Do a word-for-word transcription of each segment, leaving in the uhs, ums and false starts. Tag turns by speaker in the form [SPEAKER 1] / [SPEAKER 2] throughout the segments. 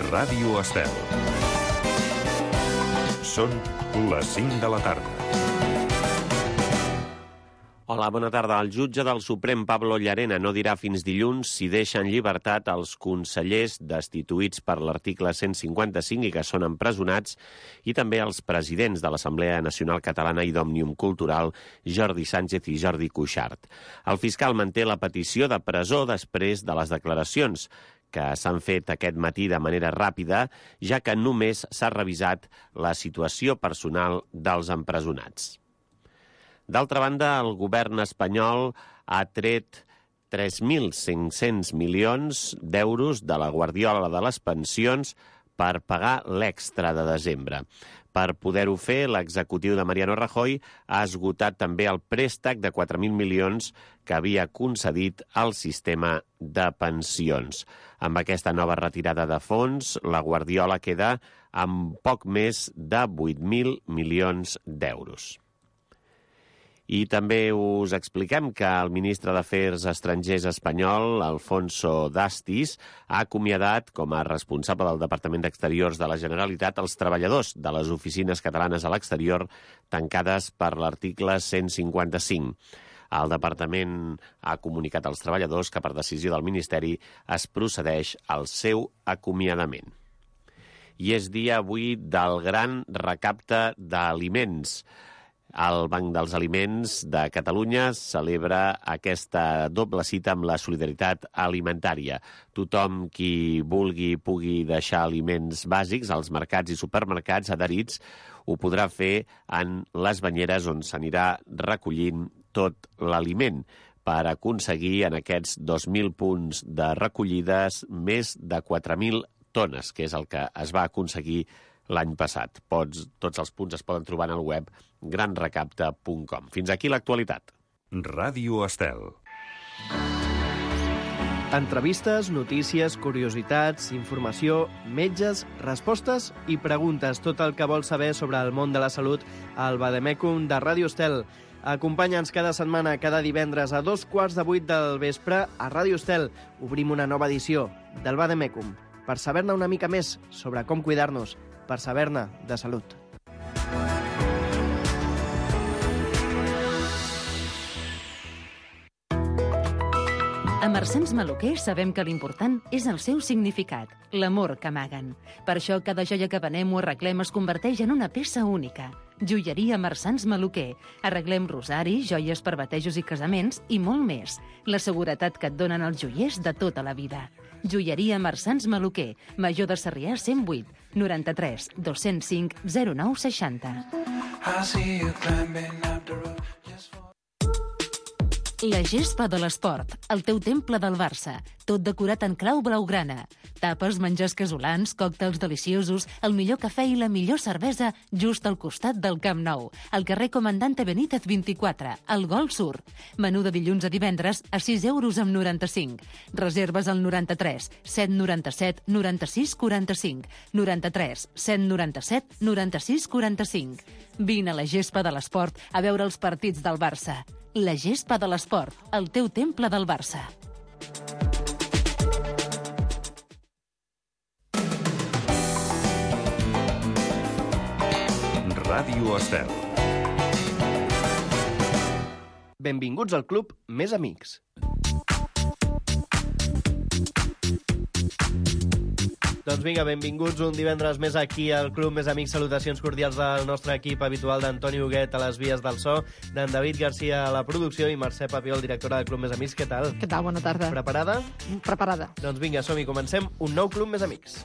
[SPEAKER 1] Ràdio Estel. Són les cinc de la tarda.
[SPEAKER 2] Hola, bona tarda. El jutge del Suprem, Pablo Llarena, no dirà fins dilluns si deixa en llibertat els consellers destituïts per l'article cent cinquanta-cinc i que són empresonats, i també els presidents de l'Assemblea Nacional Catalana i d'Òmnium Cultural, Jordi Sánchez i Jordi Cuixart. El fiscal manté la petició de presó després de les declaracions que s'han fet aquest matí de manera ràpida, ja que només s'ha revisat la situació personal dels empresonats. D'altra banda, el govern espanyol ha tret tres mil cinc-cents milions d'euros de la guardiola de les pensions per pagar l'extra de desembre. Per poder-ho fer, l'executiu de Mariano Rajoy ha esgotat també el préstec de quatre mil milions que havia concedit al sistema de pensions. Amb aquesta nova retirada de fons, la guardiola queda amb poc més de vuit mil milions d'euros. I també us expliquem que el ministre d'Afers Estrangers espanyol, Alfonso Dastis, ha acomiadat com a responsable del Departament d'Exteriors de la Generalitat els treballadors de les oficines catalanes a l'exterior tancades per l'article cent cinquanta-cinc. El departament ha comunicat als treballadors que per decisió del Ministeri es procedeix al seu acomiadament. I és dia avui del gran recapte d'aliments. El Banc dels Aliments de Catalunya celebra aquesta doble cita amb la solidaritat alimentària. Tothom qui vulgui pugui deixar aliments bàsics als mercats i supermercats adherits ho podrà fer en les banyeres on s'anirà recollint tot l'aliment per aconseguir en aquests dos mil punts de recollides més de quatre mil tones, que és el que es va aconseguir l'any passat. Pots, tots els punts es poden trobar en el web gran recapte punt com. Fins aquí l'actualitat.
[SPEAKER 1] Ràdio Estel.
[SPEAKER 3] Entrevistes, notícies, curiositats, informació, metges, respostes i preguntes. Tot el que vols saber sobre el món de la salut al Vademecum de Ràdio Estel. Acompanya'ns cada setmana, cada divendres a dos quarts de vuit del vespre a Ràdio Estel. Obrim una nova edició del Vademecum per saber-ne una mica més sobre com cuidar-nos, per saber-ne de salut.
[SPEAKER 4] A Marsans Maluquer sabem que l'important és el seu significat, l'amor que amaguen. Per això cada joia que venem o arreglem es converteix en una peça única. Joieria Marsans Maluquer. Arreglem rosaris, joies per batejos i casaments i molt més. La seguretat que et donen els joiers de tota la vida. Joieria Marsans Maluquer, Major de Sarrià cent vuit, noranta-tres, dos-cents cinc, zero nou seixanta. La gespa de l'esport, el teu temple del Barça, tot decorat en clau blaugrana. Tapes, menjars casolans, còctels deliciosos, el millor cafè i la millor cervesa just al costat del Camp Nou, al carrer Comandante Benítez vint-i-quatre, al Gol Sur. Menú de dilluns a divendres a sis euros amb noranta-cinc. Reserves al noranta-tres, set noranta-set, noranta-sis quaranta-cinc, noranta-tres, set noranta-set, noranta-sis quaranta-cinc. Vine a la gespa de l'esport a veure els partits del Barça. La gespa de l'esport, el teu temple del Barça.
[SPEAKER 1] Ràdio Estel.
[SPEAKER 3] Benvinguts al club Més Amics. Doncs vinga, benvinguts un divendres més aquí al Club Més Amics. Salutacions cordials del nostre equip habitual, d'Antoni Huguet a les vies del so, d'en David Garcia a la producció i Mercè Papiol, directora del Club Més Amics. Què tal?
[SPEAKER 5] Què tal? Bona tarda.
[SPEAKER 3] Preparada?
[SPEAKER 5] Preparada.
[SPEAKER 3] Doncs vinga, som-hi, comencem un nou Club Més Amics.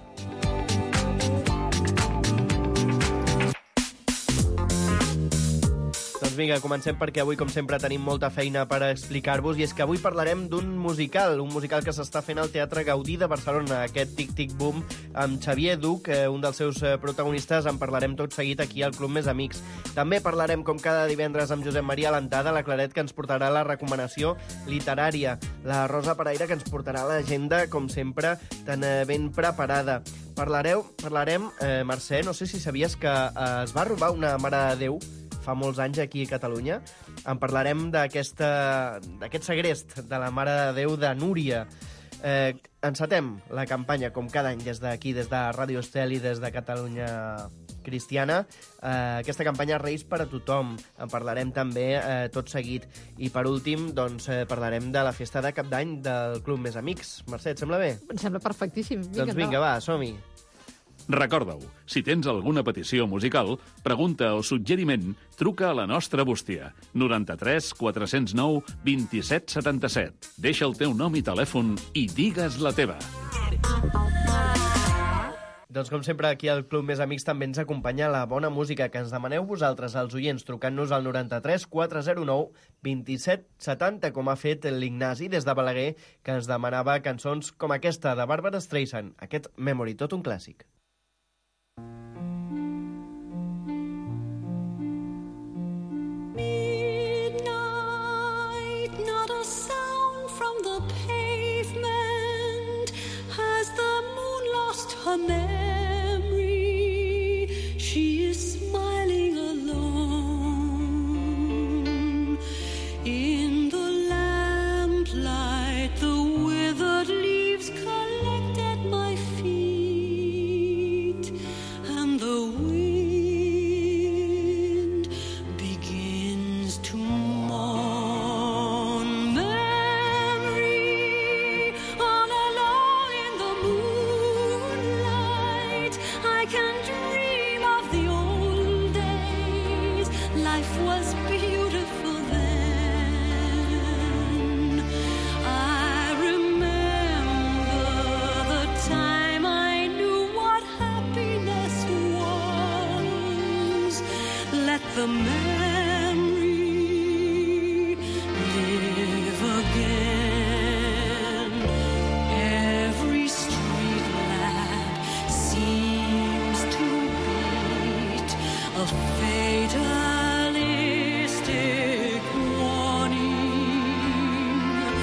[SPEAKER 3] Doncs vinga, comencem perquè avui, com sempre, tenim molta feina per explicar-vos, i és que avui parlarem d'un musical, un musical que s'està fent al Teatre Gaudí de Barcelona, aquest Tic-Tic Boom, amb Xavier Duch, un dels seus protagonistes. En parlarem tot seguit aquí al Club Més Amics. També parlarem, com cada divendres, amb Josep Maria Lantada, la Claret, que ens portarà la recomanació literària, la Rosa Paraire, que ens portarà l'agenda, com sempre, tan ben preparada. Parlareu, parlarem, eh, Mercè, no sé si sabies que eh, es va robar una Mare de Déu fa molts anys aquí a Catalunya. En parlarem d'aquest segrest de la Mare de Déu de Núria. Eh, encetem la campanya, com cada any, des d'aquí, des de Ràdio Estel i des de Catalunya Cristiana. Eh, aquesta campanya Reis per a tothom. En parlarem també eh, tot seguit. I per últim, doncs, eh, parlarem de la festa de cap d'any del Club Més Amics. Mercè, et sembla bé?
[SPEAKER 5] Em sembla perfectíssim. Vinga,
[SPEAKER 3] doncs vinga, va, som-hi.
[SPEAKER 6] Recorda-ho, si tens alguna petició musical, pregunta o suggeriment, truca a la nostra bústia. noranta-tres quatre-cents nou vint-i-set setanta-set. Deixa el teu nom i telèfon i digues la teva.
[SPEAKER 3] Doncs com sempre, aquí al Club Més Amics també ens acompanya la bona música que ens demaneu vosaltres, els oients, trucant-nos al noranta-tres quatre-cents nou vint-i-set setanta, com ha fet l'Ignasi des de Balaguer, que ens demanava cançons com aquesta de Barbara Streisand, aquest Memory, tot un clàssic.
[SPEAKER 7] Her memory, she is smiling alone. In the lamplight, the withered leaves collect at my feet, and the wind begins to mourn. Memory, all alone in the moonlight, I can dream of the old days. Life was beautiful then. I remember the time I knew what happiness was. Let the memory live again. Every street lamp seems to beat a fatalistic warning.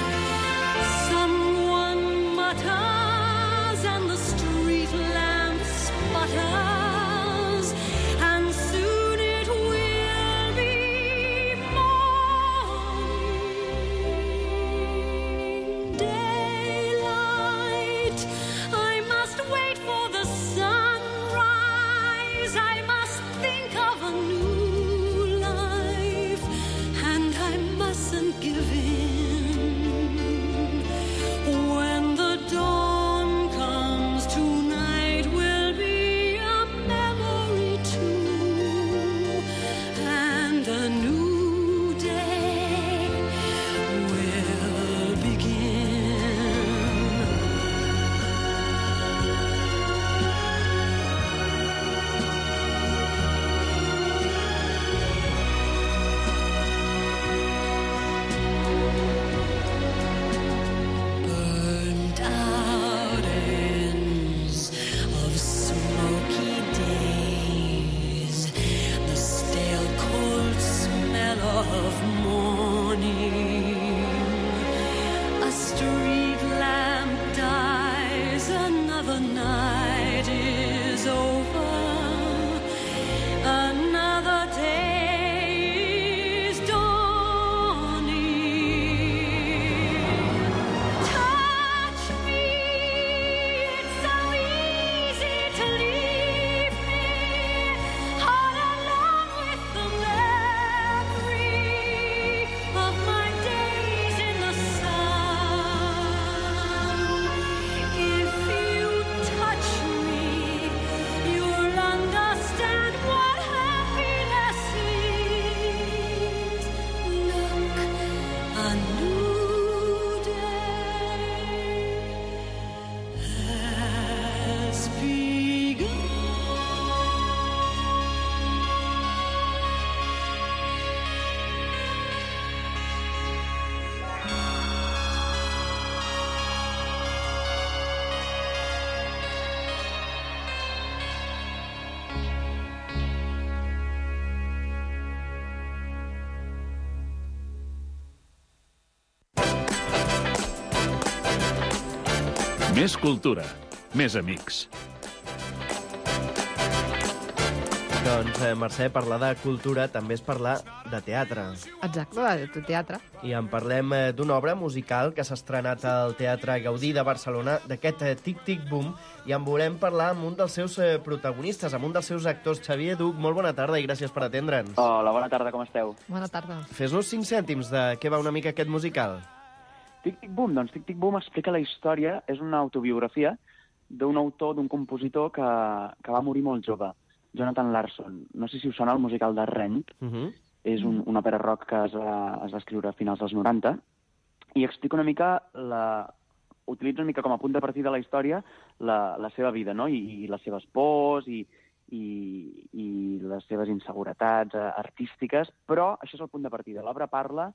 [SPEAKER 7] Someone mutters and the street lamp sputters, and soon it will be morning. Daylight, I must wait for the sunrise. I must think of a new life, and I mustn't give in. When the dawn comes, tonight will be a memory too, and a new day will begin. Burned out ends of smoky days, the stale cold smell of morning. A street lamp dies, another night is over, another day is dawning. Touch me, it's so easy to leave me all alone with the memory of my days in the sun. If you touch me, you'll understand what happiness is. Look, a new day has begun.
[SPEAKER 6] Més cultura, més amics.
[SPEAKER 3] Doncs, eh, Mercè, parlar de cultura també és parlar de teatre.
[SPEAKER 5] Exacte, de teatre.
[SPEAKER 3] I en parlem eh, d'una obra musical que s'ha estrenat al Teatre Gaudí de Barcelona, d'aquest eh, Tic-Tic Boom, i en volem parlar amb un dels seus eh, protagonistes, amb un dels seus actors, Xavier Duch. Molt bona tarda i gràcies per atendre'ns.
[SPEAKER 8] Hola, bona tarda, com esteu?
[SPEAKER 5] Bona tarda.
[SPEAKER 3] Fes-nos cinc cèntims de què va una mica aquest musical.
[SPEAKER 8] Tic-Tic Boom, doncs Tic-Tic Boom explica la història, és una autobiografia d'un autor, d'un compositor que, que va morir molt jove, Jonathan Larson. No sé si us sona el musical de Rent,
[SPEAKER 3] Uh -huh.
[SPEAKER 8] és un, una òpera rock que es va, es va escriure a finals dels noranta, i explica una mica, la, utilitza una mica com a punt de partida de la història la, la seva vida, no? I, i les seves pors i, i, i les seves inseguretats eh, artístiques, però això és el punt de partida. L'obra parla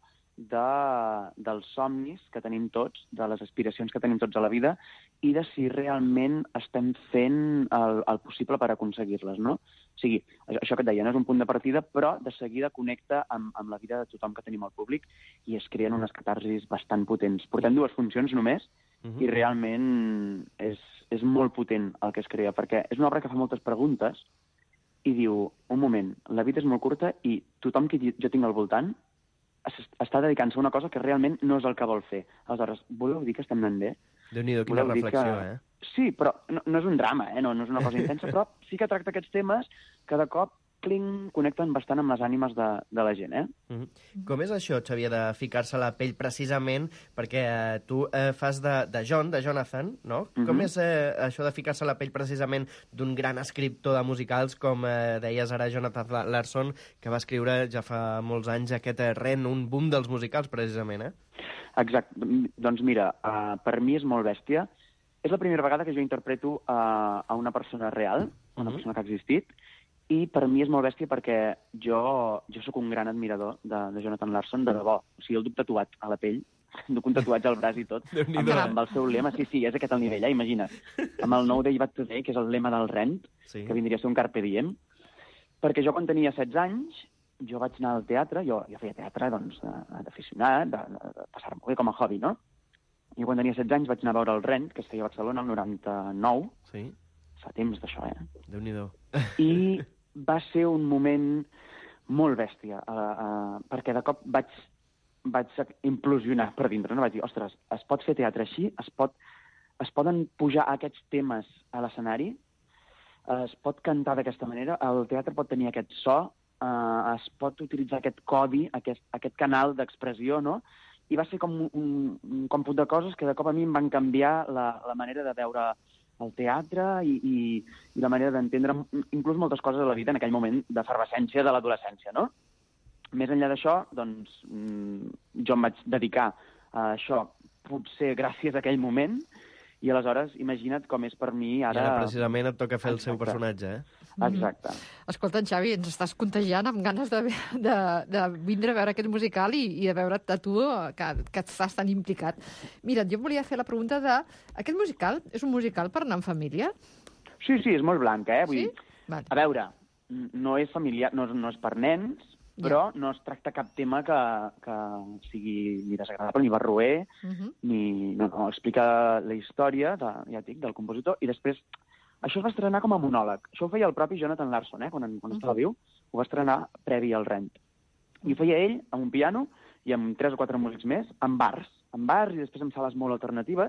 [SPEAKER 8] de, dels somnis que tenim tots, de les aspiracions que tenim tots a la vida i de si realment estem fent el, el possible per aconseguir-les, no? O sigui, això, això que et deia, no és un punt de partida, però de seguida connecta amb, amb la vida de tothom que tenim al públic i es creen unes catarsis bastant potents. Portem dues funcions només
[SPEAKER 3] Uh -huh.
[SPEAKER 8] i realment és, és molt potent el que es crea, perquè és una obra que fa moltes preguntes i diu, un moment, la vida és molt curta i tothom que jo tinc al voltant està dedicant-se a una cosa que realment no és el que vol fer. Aleshores, voleu dir que estem anant bé?
[SPEAKER 3] Déu-n'hi-do, quina
[SPEAKER 8] Voleu dir
[SPEAKER 3] reflexió,
[SPEAKER 8] que...
[SPEAKER 3] eh?
[SPEAKER 8] Sí, però no, no és un drama, eh? no, no és una cosa intensa, però sí que tracta aquests temes que de cop cling, connecten bastant amb les ànimes de, de la gent, eh?
[SPEAKER 3] Uh -huh. Com és això, Xavier, de ficar-se a la pell precisament perquè eh, tu eh, fas de, de John, de Jonathan, no? Uh -huh. Com és eh, això de ficar-se a la pell precisament d'un gran escriptor de musicals com eh, deies ara Jonathan Larson, que va escriure ja fa molts anys aquest eh, Rent, un boom dels musicals precisament, eh?
[SPEAKER 8] Exacte. Doncs mira, uh, per mi és molt bèstia. És la primera vegada que jo interpreto uh, a una persona real, una
[SPEAKER 3] Uh-huh.
[SPEAKER 8] persona que ha existit, i per mi és molt bèstia perquè jo, jo sóc un gran admirador de, de Jonathan Larson, de debò. O sigui, el duc tatuat a la pell, duc un tatuatge al braç i tot, amb, amb el seu lema. Sí, sí, és aquest el nivell, eh? Imagina't. Amb el No Day But Today, que és el lema del Rent,
[SPEAKER 3] Sí.
[SPEAKER 8] que vindria a ser un carpe diem, perquè jo quan tenia setze anys, jo vaig anar al teatre, jo, jo feia teatre doncs, d'aficionat, de, de, de passar-m'ho bé com a hobby, no? I quan tenia setze anys vaig anar a veure el Rent, que es feia a Barcelona, el noranta-nou,
[SPEAKER 3] Sí.
[SPEAKER 8] fa temps d'això, eh?
[SPEAKER 3] Déu-n'hi-do.
[SPEAKER 8] I va ser un moment molt bèstia, uh, uh, perquè de cop vaig, vaig implosionar per dintre, no? Vaig dir, ostres, es pot fer teatre així? Es, pot, es poden pujar aquests temes a l'escenari? Uh, es pot cantar d'aquesta manera? El teatre pot tenir aquest so? Uh, es pot utilitzar aquest codi, aquest, aquest canal d'expressió, no? I va ser com un, un, un còmput de coses que de cop a mi em van canviar la, la manera de veure el teatre i, i, i la manera d'entendre inclús moltes coses de la vida en aquell moment d'efervescència de l'adolescència, no? Més enllà d'això, doncs, jo em vaig dedicar a això potser gràcies a aquell moment i aleshores imagina't com és per mi ara...
[SPEAKER 3] I ara precisament et toca fer el seu
[SPEAKER 8] Exacte.
[SPEAKER 3] personatge, eh?
[SPEAKER 8] Exacte.
[SPEAKER 5] Escolta, Xavi, ens estàs contagiant amb ganes de, de, de vindre a veure aquest musical i, i de veure't a tu, que, que estàs tan implicat. Mira, jo em volia fer la pregunta de... Aquest musical és un musical per anar en família?
[SPEAKER 8] Sí, sí, és molt blanc, eh? Vull
[SPEAKER 5] Sí?
[SPEAKER 8] dir,
[SPEAKER 5] Vale.
[SPEAKER 8] a veure, no és familiar, no, no és per nens, però no es tracta cap tema que, que sigui ni desagradable, ni barroer,
[SPEAKER 5] Uh -huh.
[SPEAKER 8] ni... No, no, explica la història, de, ja et dic, del compositor, i després... Això es va estrenar com a monòleg. Això ho feia el propi Jonathan Larson, eh? Quan, quan estava viu, ho va estrenar previ al Rent. I ho feia ell amb un piano i amb tres o quatre músics més, en bars, en bars i després en sales molt alternatives,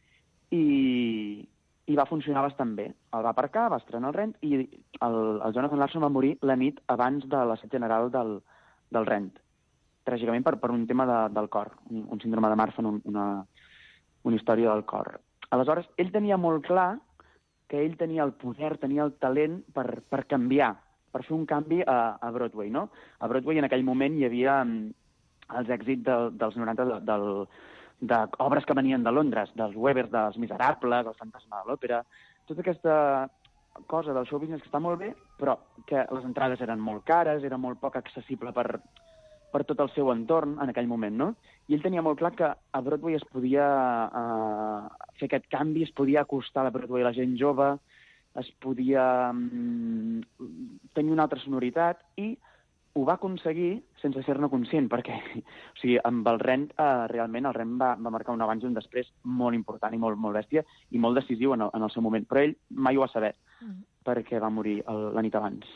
[SPEAKER 8] i, i va funcionar bastant bé. El va aparcar, va estrenar el Rent, i el, el Jonathan Larson va morir la nit abans de l'assaig general del, del Rent. Tràgicament per, per un tema de, del cor, un, un síndrome de Marfan, un, una, una història del cor. Aleshores, ell tenia molt clar que ell tenia el poder, tenia el talent per, per canviar, per fer un canvi a, a Broadway, no? A Broadway en aquell moment hi havia um, els èxits de, dels noranta de, del, d'obres que venien de Londres, dels Webers, dels Miserables, el Fantasma de l'Òpera, tota aquesta cosa del show business que està molt bé, però que les entrades eren molt cares, era molt poc accessible per, per tot el seu entorn en aquell moment, no? I ell tenia molt clar que a Broadway es podia uh, fer aquest canvi, es podia acostar a Broadway a la gent jove, es podia um, tenir una altra sonoritat, i ho va aconseguir sense ser-ne conscient, perquè o sigui, amb el Rent, uh, realment el Rent va, va marcar un abans i un després molt important i molt, molt bèstia, i molt decisiu en el, en el seu moment, però ell mai ho va saber, mm. perquè va morir el, la nit abans.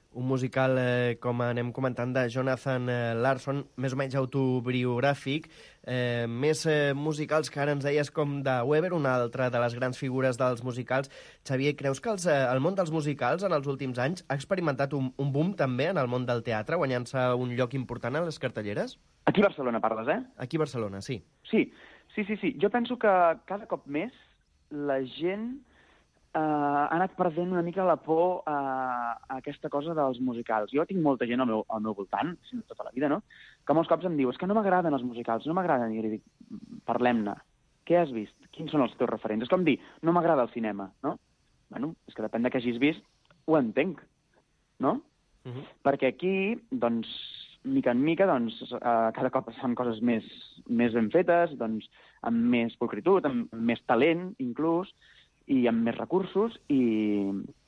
[SPEAKER 3] un musical, eh, com anem comentant, de Jonathan eh, Larson, més o menys autobiogràfic, eh, més eh, musicals que ara ens deies com de Weber, una altra de les grans figures dels musicals. Xavier, creus que els, eh, el món dels musicals en els últims anys ha experimentat un, un boom també en el món del teatre, guanyant-se un lloc important a les cartelleres?
[SPEAKER 8] Aquí a Barcelona parles, eh?
[SPEAKER 3] Aquí a Barcelona, sí.
[SPEAKER 8] Sí, sí, sí, sí. Jo penso que cada cop més la gent Uh, ha anat perdent una mica la por a, a aquesta cosa dels musicals. Jo tinc molta gent al meu, al meu voltant, sinó tota la vida, no?, que molts cops em diu, és que no m'agraden els musicals, no m'agraden. I jo li dic, parlem-ne. Què has vist? Quins són els teus referents? És com dir, no m'agrada el cinema, no? Bueno, és que depèn de què hagis vist, ho entenc, no? Uh-huh. Perquè aquí, doncs, mica en mica, doncs, uh, cada cop es fan coses més, més ben fetes, doncs, amb més pulcritud, amb més talent, inclús, i amb més recursos, i,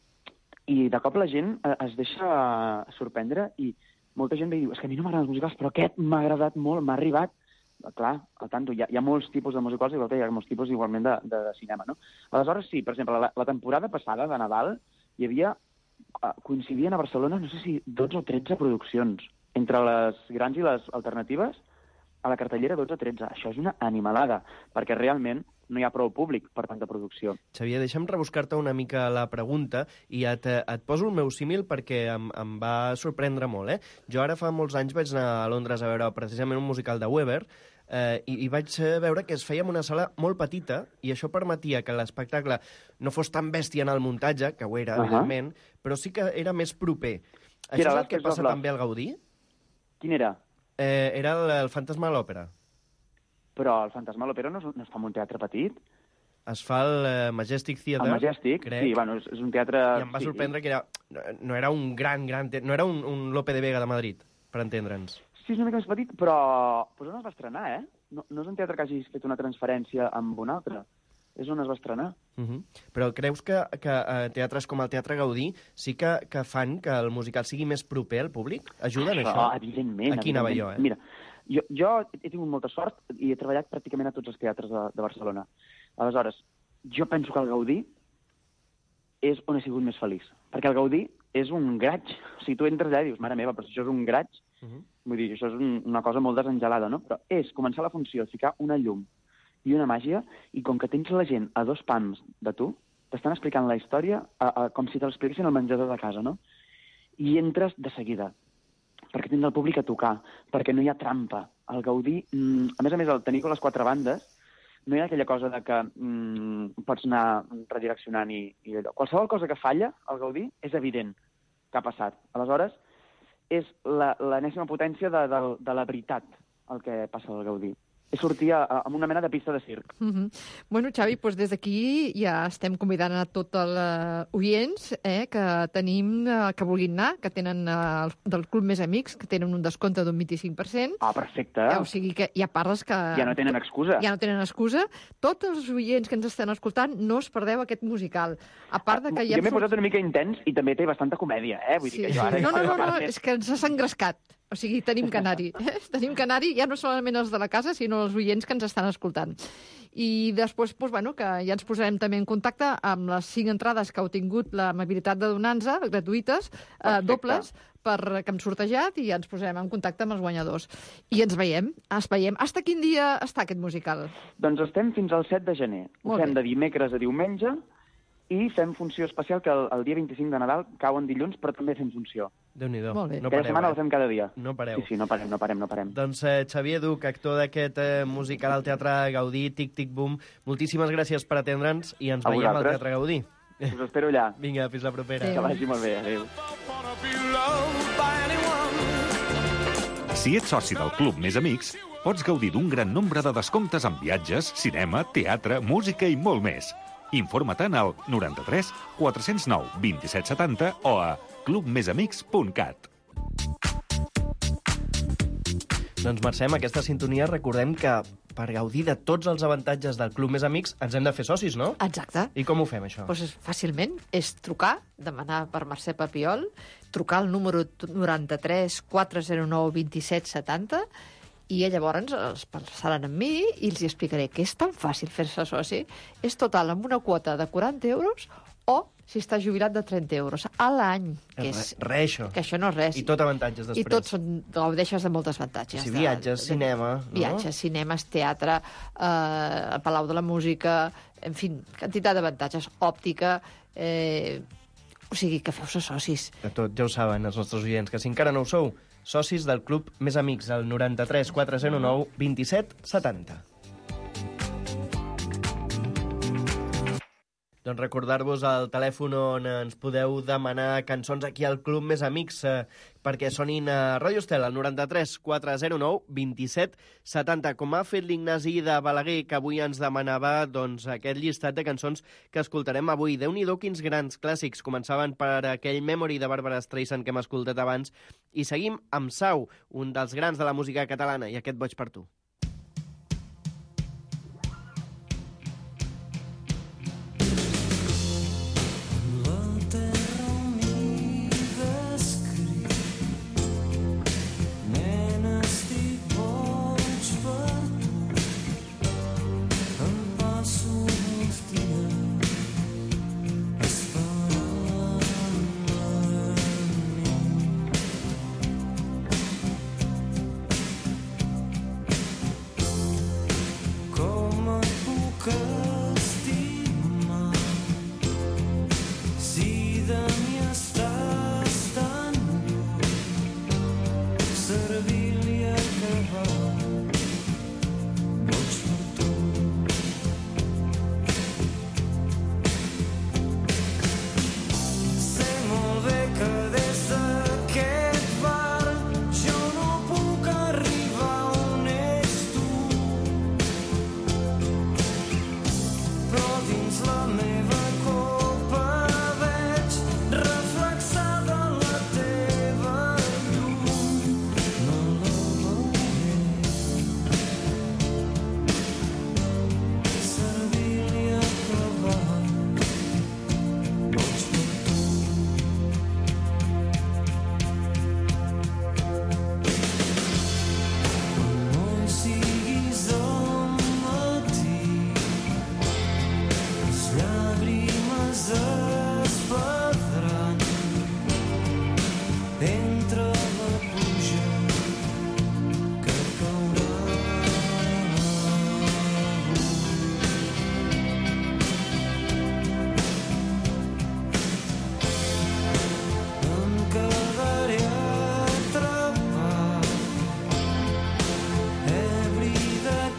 [SPEAKER 8] i de cop la gent es deixa sorprendre, i molta gent ve i diu, és que a mi no m'agraden els musicals, però aquest m'ha agradat molt, m'ha arribat. Clar, al tanto, hi ha, hi ha molts tipus de musicals, igual que hi ha molts tipus igualment de, de, de cinema, no? Aleshores, sí, per exemple, la, la temporada passada de Nadal hi havia, coincidien a Barcelona, no sé si dotze o tretze produccions, entre les grans i les alternatives, a la cartellera dotze o tretze. Això és una animalada, perquè realment no hi ha prou públic per tanta producció.
[SPEAKER 3] Xavier, deixa'm rebuscar-te una mica la pregunta i et, et poso el meu símil perquè em, em va sorprendre molt, eh? Jo ara fa molts anys vaig anar a Londres a veure precisament un musical de Weber eh, i, i vaig veure que es feia en una sala molt petita i això permetia que l'espectacle no fos tan bèstia en el muntatge, que ho era, uh-huh. evidentment, però sí que era més proper. Això és el que passa també al Gaudí?
[SPEAKER 8] Quin era?
[SPEAKER 3] Eh, era el, el Fantasma de l'Òpera.
[SPEAKER 8] Però el Fantasma de l'Òpera no, no es fa en un teatre petit?
[SPEAKER 3] Es fa el uh, Majestic Theatre.
[SPEAKER 8] El Majestic,
[SPEAKER 3] crec.
[SPEAKER 8] Sí, bueno, és, és un teatre...
[SPEAKER 3] I em va
[SPEAKER 8] sí,
[SPEAKER 3] sorprendre que era, no era un gran, gran... No era un, un Lope de Vega de Madrid, per entendre'ns.
[SPEAKER 8] Sí, és una mica més petit, però... Pues on es va estrenar, eh? No, no és un teatre que hagis fet una transferència amb un altre. És on es va estrenar.
[SPEAKER 3] Uh -huh. Però creus que, que uh, teatres com el Teatre Gaudí sí que, que fan que el musical sigui més proper al públic? Ajuden això?
[SPEAKER 8] Això, evidentment.
[SPEAKER 3] Aquí anava jo, eh?
[SPEAKER 8] Mira, jo, jo he tingut molta sort i he treballat pràcticament a tots els teatres de, de Barcelona. Aleshores, jo penso que el Gaudí és on he sigut més feliç. Perquè el Gaudí és un graig. O sigui, tu entres allà i dius, mare meva, però si això és un graig, uh -huh. vull dir, això és un, una cosa molt desengelada, no? Però és començar la funció, ficar una llum i una màgia, i com que tens la gent a dos pams de tu, t'estan explicant la història a, a, com si te l'expliquessin al menjador de casa, no? I entres de seguida, perquè tens el públic a tocar, perquè no hi ha trampa. El Gaudí, mm, a més a més, el tenir les quatre bandes, no hi ha aquella cosa de que mm, pots anar redireccionant i, i allò. Qualsevol cosa que falla, al Gaudí, és evident que ha passat. Aleshores, és l'enèsima potència de, de, de la veritat el que passa al Gaudí. És sortir a, a, amb una mena de pista de circ.
[SPEAKER 5] Uh -huh. Bueno, Xavi, doncs des d'aquí ja estem convidant a tots els oients eh, que tenim, eh, que vulguin anar, que tenen eh, del Club Més Amics, que tenen un descompte d'un vint-i-cinc per cent.
[SPEAKER 8] Ah, perfecte.
[SPEAKER 5] Eh, o sigui que ja parles que...
[SPEAKER 8] Ja no tenen excusa.
[SPEAKER 5] Ja no tenen excusa. Tots els oients que ens estan escoltant, no us perdeu aquest musical. A part de que ja...
[SPEAKER 8] Jo m'he surt... posat una mica intens i també té bastanta comèdia, eh? Vull
[SPEAKER 5] sí,
[SPEAKER 8] dir que jo
[SPEAKER 5] sí.
[SPEAKER 8] ara...
[SPEAKER 5] No, no, no, no, és que ens has engrescat. O sigui, tenim canari. Eh? Tenim canari ja no solament els de la casa, sinó els oients que ens estan escoltant. I després, doncs, bueno, que ja ens posarem també en contacte amb les cinc entrades que heu tingut l'amabilitat de donar-nos, gratuïtes, eh, dobles, per que hem sortejat, i ja ens posarem en contacte amb els guanyadors. I ens veiem, ens veiem. Hasta quin dia està aquest musical?
[SPEAKER 8] Doncs estem fins al set de gener. Ho fem de dimecres a diumenge, i fem funció especial que el, el dia vint-i-cinc de Nadal cau en dilluns, però també fem funció.
[SPEAKER 3] Déu-n'hi-do.
[SPEAKER 5] Molt bé.
[SPEAKER 3] No
[SPEAKER 8] Cada
[SPEAKER 3] pareu,
[SPEAKER 8] setmana
[SPEAKER 3] eh?
[SPEAKER 8] la fem cada dia.
[SPEAKER 3] No pareu.
[SPEAKER 8] Sí, sí, no parem, no parem, no parem.
[SPEAKER 3] Doncs eh, Xavier Duch, actor d'aquest eh, musical al Teatre Gaudí, Tic Tic Boom, moltíssimes gràcies per atendre'ns i ens
[SPEAKER 8] A
[SPEAKER 3] veiem al
[SPEAKER 8] vosaltres.
[SPEAKER 3] Teatre Gaudí.
[SPEAKER 8] Us espero allà.
[SPEAKER 3] Vinga, fins la propera.
[SPEAKER 5] Adéu.
[SPEAKER 8] Que vagi molt bé, adéu.
[SPEAKER 1] Si ets soci del Club Més Amics, pots gaudir d'un gran nombre de descomptes en viatges, cinema, teatre, música i molt més. Informa-te'n al noranta-tres quatre-cents nou vint-i-set setanta o a club més amics punt cat.
[SPEAKER 3] Doncs marxem aquesta sintonia. Recordem que per gaudir de tots els avantatges del Club Més Amics ens hem de fer socis, no?
[SPEAKER 5] Exacte.
[SPEAKER 3] I com ho fem, això?
[SPEAKER 5] Doncs és, fàcilment, és trucar, demanar per Mercè Papiol, trucar al número noranta-tres quatre zero nou vint-i-set setanta I llavors es passaran amb mi i els explicaré que és tan fàcil fer-se soci, és total amb una quota de quaranta euros o si està jubilat de trenta euros a l'any. Que és
[SPEAKER 3] Re, això.
[SPEAKER 5] Que això no és res.
[SPEAKER 3] I tot avantatges després.
[SPEAKER 5] I tot són, gaudeixes de moltes avantatges.
[SPEAKER 3] Sí, viatges,
[SPEAKER 5] de,
[SPEAKER 3] cinema, no?
[SPEAKER 5] Viatges, cinemes, teatre, eh, Palau de la Música, en fi, quantitat d'avantatges, òptica, eh, o sigui, que feu-se socis.
[SPEAKER 3] De tot, ja ho saben els nostres oients, que si encara no ho sou, socis del Club Més Amics, al noranta-tres quatre zero nou vint-i-set setanta. Doncs recordar-vos el telèfon on ens podeu demanar cançons aquí al Club Més Amics eh, perquè sonin a Ràdio Estel, al noranta-tres quatre zero nou vint-i-set setanta. Com ha fet l'Ignasi de Balaguer, que avui ens demanava doncs, aquest llistat de cançons que escoltarem avui. Déu-n'hi-do, quins grans clàssics. Començaven per aquell Memory de Barbara Streisand que hem escoltat abans i seguim amb Sau, un dels grans de la música catalana, i aquest Boig per tu.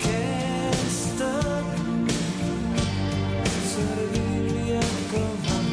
[SPEAKER 9] Servir-li a acabar.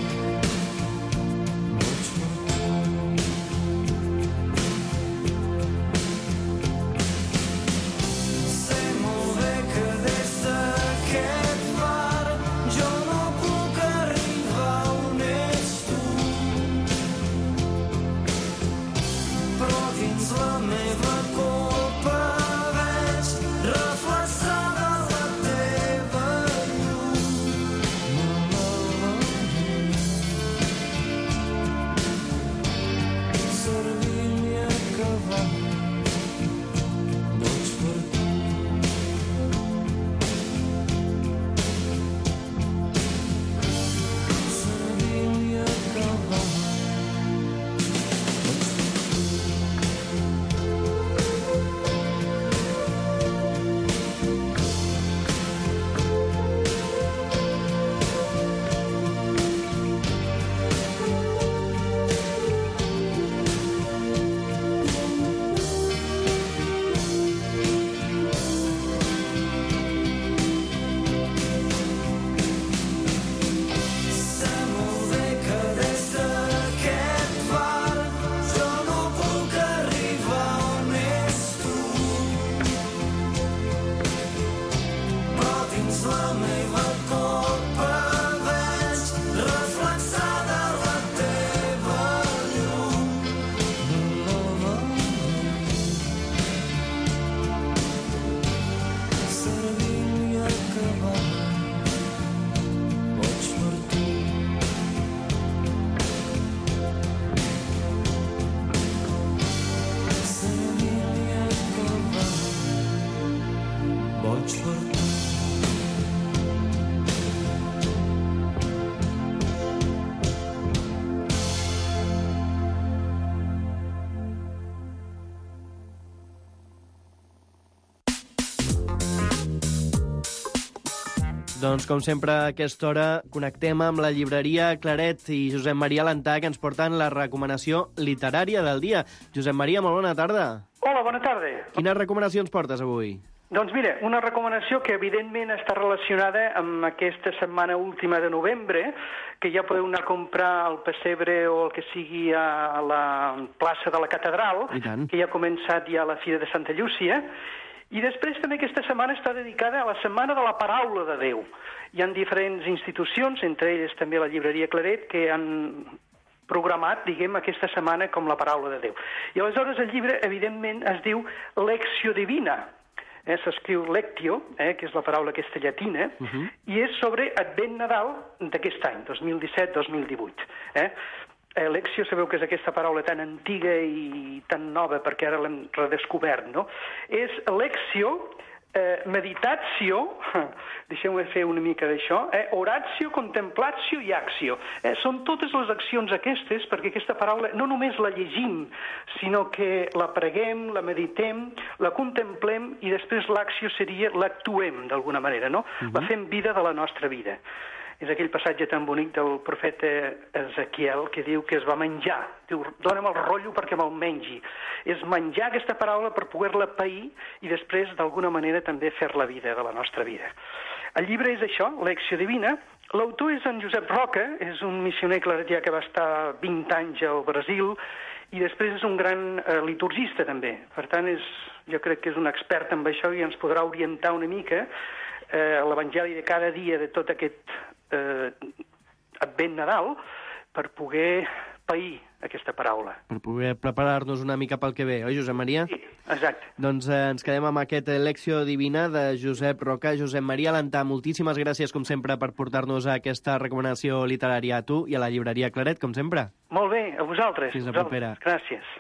[SPEAKER 3] Doncs, com sempre, a aquesta hora connectem amb la llibreria Claret i Josep Maria Lantà, que ens porten la recomanació literària del dia. Josep Maria, molt bona tarda.
[SPEAKER 9] Hola, bona tarda.
[SPEAKER 3] Quines recomanacions portes avui?
[SPEAKER 9] Doncs mira, una recomanació que evidentment està relacionada amb aquesta setmana última de novembre, que ja podeu anar a comprar el pessebre o el que sigui a la plaça de la Catedral, que ja ha començat ja la Fira de Santa Llúcia. I després també aquesta setmana està dedicada a la Setmana de la Paraula de Déu. Hi ha diferents institucions, entre elles també la llibreria Claret, que han programat, diguem, aquesta setmana com la Paraula de Déu. I aleshores el llibre, evidentment, es diu Lectio Divina. Eh, s'escriu lectio, eh, que és la paraula aquesta llatina, uh-huh. i és sobre Advent Nadal d'aquest any, dos mil disset dos mil divuit. Eh? Eh, Lectio, sabeu que és aquesta paraula tan antiga i tan nova, perquè ara l'hem redescobert, no? És lectio, eh, meditatio, deixeu-me fer una mica d'això, eh, oratio, contemplatio i actio. Eh, són totes les accions aquestes, perquè aquesta paraula no només la llegim, sinó que la preguem, la meditem, la contemplem i després l'actio seria l'actuem, d'alguna manera, no? Uh-huh. La fem vida de la nostra vida. És aquell passatge tan bonic del profeta Ezequiel que diu que es va menjar. Diu, dona'm el rotllo perquè me'l mengi. És menjar aquesta paraula per poder-la pair i després, d'alguna manera, també fer-la vida de la nostra vida. El llibre és això, Lectio Divina. L'autor és en Josep Roca, és un missioner claretià que va estar vint anys al Brasil i després és un gran eh, liturgista també. Per tant, és, jo crec que és un expert en això i ens podrà orientar una mica eh, l'Evangeli de cada dia de tot aquest eh, Advent Nadal per poder pair aquesta paraula.
[SPEAKER 3] Per poder preparar-nos una mica pel que ve, oi, Josep Maria?
[SPEAKER 9] Sí, exacte.
[SPEAKER 3] Doncs eh, ens quedem amb aquest Lectio Divina de Josep Roca. Josep Maria Lantà, moltíssimes gràcies, com sempre, per portar-nos a aquesta recomanació literària a tu i a la llibreria Claret, com sempre.
[SPEAKER 9] Molt bé, a vosaltres.
[SPEAKER 3] Fins a
[SPEAKER 9] vosaltres.
[SPEAKER 3] propera.
[SPEAKER 9] Gràcies.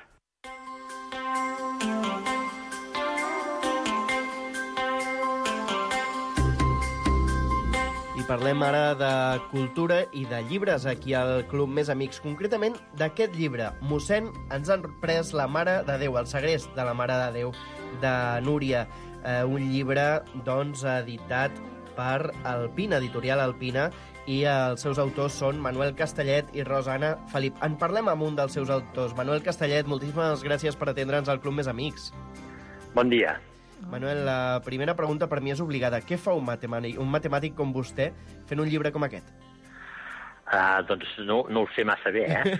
[SPEAKER 3] I parlem ara de cultura i de llibres aquí al Club Més Amics. Concretament d'aquest llibre, Mossèn ens han pres la Mare de Déu, el segrest de la Mare de Déu de Núria. Eh, un llibre, doncs, editat per Alpina, editorial Alpina, i els seus autors són Manuel Castellet i Rosana Felip. En parlem amb un dels seus autors. Manuel Castellet, moltíssimes gràcies per atendre'ns al Club Més Amics.
[SPEAKER 10] Bon dia.
[SPEAKER 3] Manuel, la primera pregunta per mi és obligada. Què fa un matemàtic, un matemàtic com vostè fent un llibre com aquest?
[SPEAKER 10] Uh, doncs no, no ho sé massa bé, eh?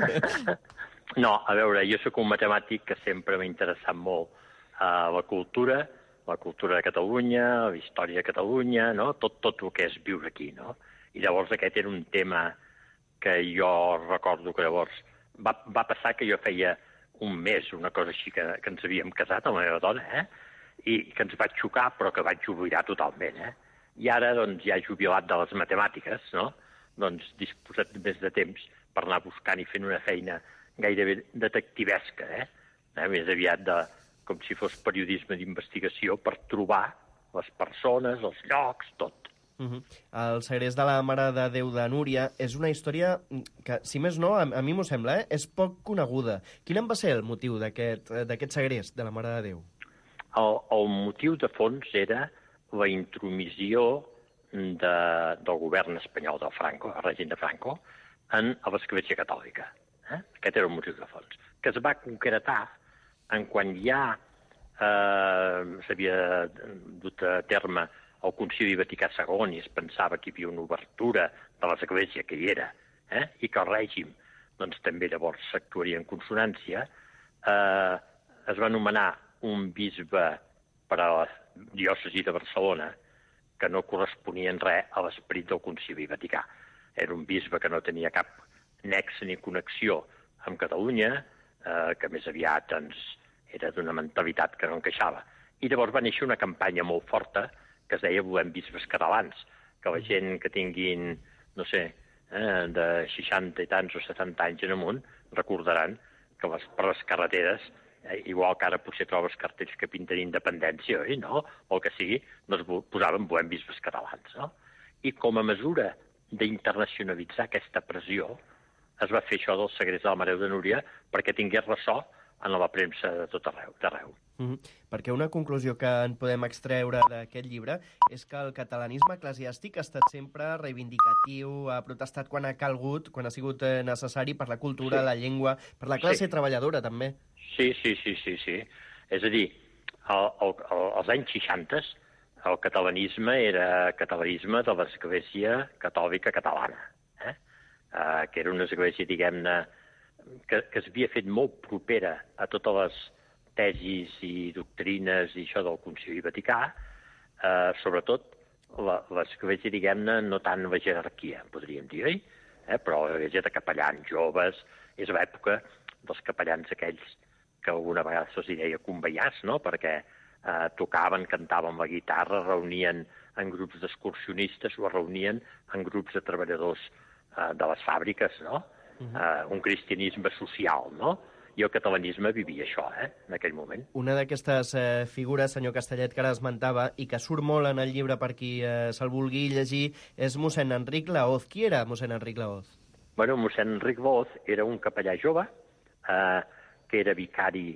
[SPEAKER 10] No, a veure, jo sóc un matemàtic que sempre m'ha interessat molt uh, la cultura, la cultura de Catalunya, la història de Catalunya, no? Tot, tot el que és viure aquí, no? I llavors aquest era un tema que jo recordo que llavors va, va passar que jo feia un mes, una cosa així, que, que ens havíem casat amb la meva dona, eh? I que ens vaig xocar, però que vaig oblidar totalment, eh? I ara, doncs, ja jubilat de les matemàtiques, no? Doncs disposat més de temps per anar buscant i fent una feina gairebé detectivesca, eh? eh? Més aviat de, com si fos periodisme d'investigació per trobar les persones, els llocs, tot.
[SPEAKER 3] Uh-huh. El segrest de la Mare de Déu de Núria és una història que, si més no, a, a mi m'ho sembla, eh? És poc coneguda. Quin en va ser el motiu d'aquest d'aquest segrest de la Mare de Déu?
[SPEAKER 10] El, el motiu de fons era la intromissió de, del govern espanyol del Franco, el règim de Franco, en l'Església Catòlica. Eh? Aquest era el motiu de fons, que es va concretar en quan ja eh, s'havia dut a terme el Concili Vaticà segon i es pensava que hi havia una obertura de l'Església que hi era, eh? I que el règim doncs, també llavors s'actuaria en consonància, eh, es va nomenar un bisbe per a la diòcesi de Barcelona que no corresponia en res a l'esperit del Concili Vaticà. Era un bisbe que no tenia cap nexe ni connexió amb Catalunya, eh, que més aviat doncs, era d'una mentalitat que no encaixava. I llavors va néixer una campanya molt forta que es deia Volem bisbes catalans, que la gent que tinguin, no sé, eh, de seixanta i tants o setanta anys en amunt, recordaran que les, per les carreteres, eh, igual que ara potser trobes cartells que pinten independència, oi, no? O el que sigui, doncs posaven Volem bisbes catalans, no? I com a mesura d'internacionalitzar aquesta pressió, es va fer això del segrest de la Mare de Núria perquè tingués ressò en la premsa de tot arreu, d'arreu.
[SPEAKER 3] Mm -hmm. Perquè una conclusió que en podem extreure d'aquest llibre és que el catalanisme eclesiàstic ha estat sempre reivindicatiu, ha protestat quan ha calgut, quan ha sigut necessari per la cultura,
[SPEAKER 10] sí.
[SPEAKER 3] la llengua, per la classe
[SPEAKER 10] sí.
[SPEAKER 3] treballadora, també.
[SPEAKER 10] Sí, sí, sí, sí, sí. És a dir, el, el, el, als anys seixanta el catalanisme era catalanisme de l'Església Catòlica Catalana, eh? Uh, que era una església, diguem-ne, que, que s'havia fet molt propera a totes les tesis i doctrines i això del Concili Vaticà, eh, sobretot l'església, diguem-ne, no tant la jerarquia, podríem dir, oi? Eh? Però l'església de capellans joves, és l'època dels capellans aquells que alguna vegada se'ls deia conveiats, no?, perquè eh, tocaven, cantaven la guitarra, reunien en grups d'excursionistes o es reunien en grups de treballadors eh, de les fàbriques, no?, uh-huh. eh, un cristianisme social, no?, i el catalanisme vivia això, eh, en aquell moment.
[SPEAKER 3] Una d'aquestes eh, figures, senyor Castellet, que ara esmentava, i que surt molt en el llibre per qui eh, se'l vulgui llegir, és mossèn Enric Laoz. Qui era mossèn Enric Laoz?
[SPEAKER 10] Bueno, mossèn Enric Laoz era un capellà jove, eh, que era vicari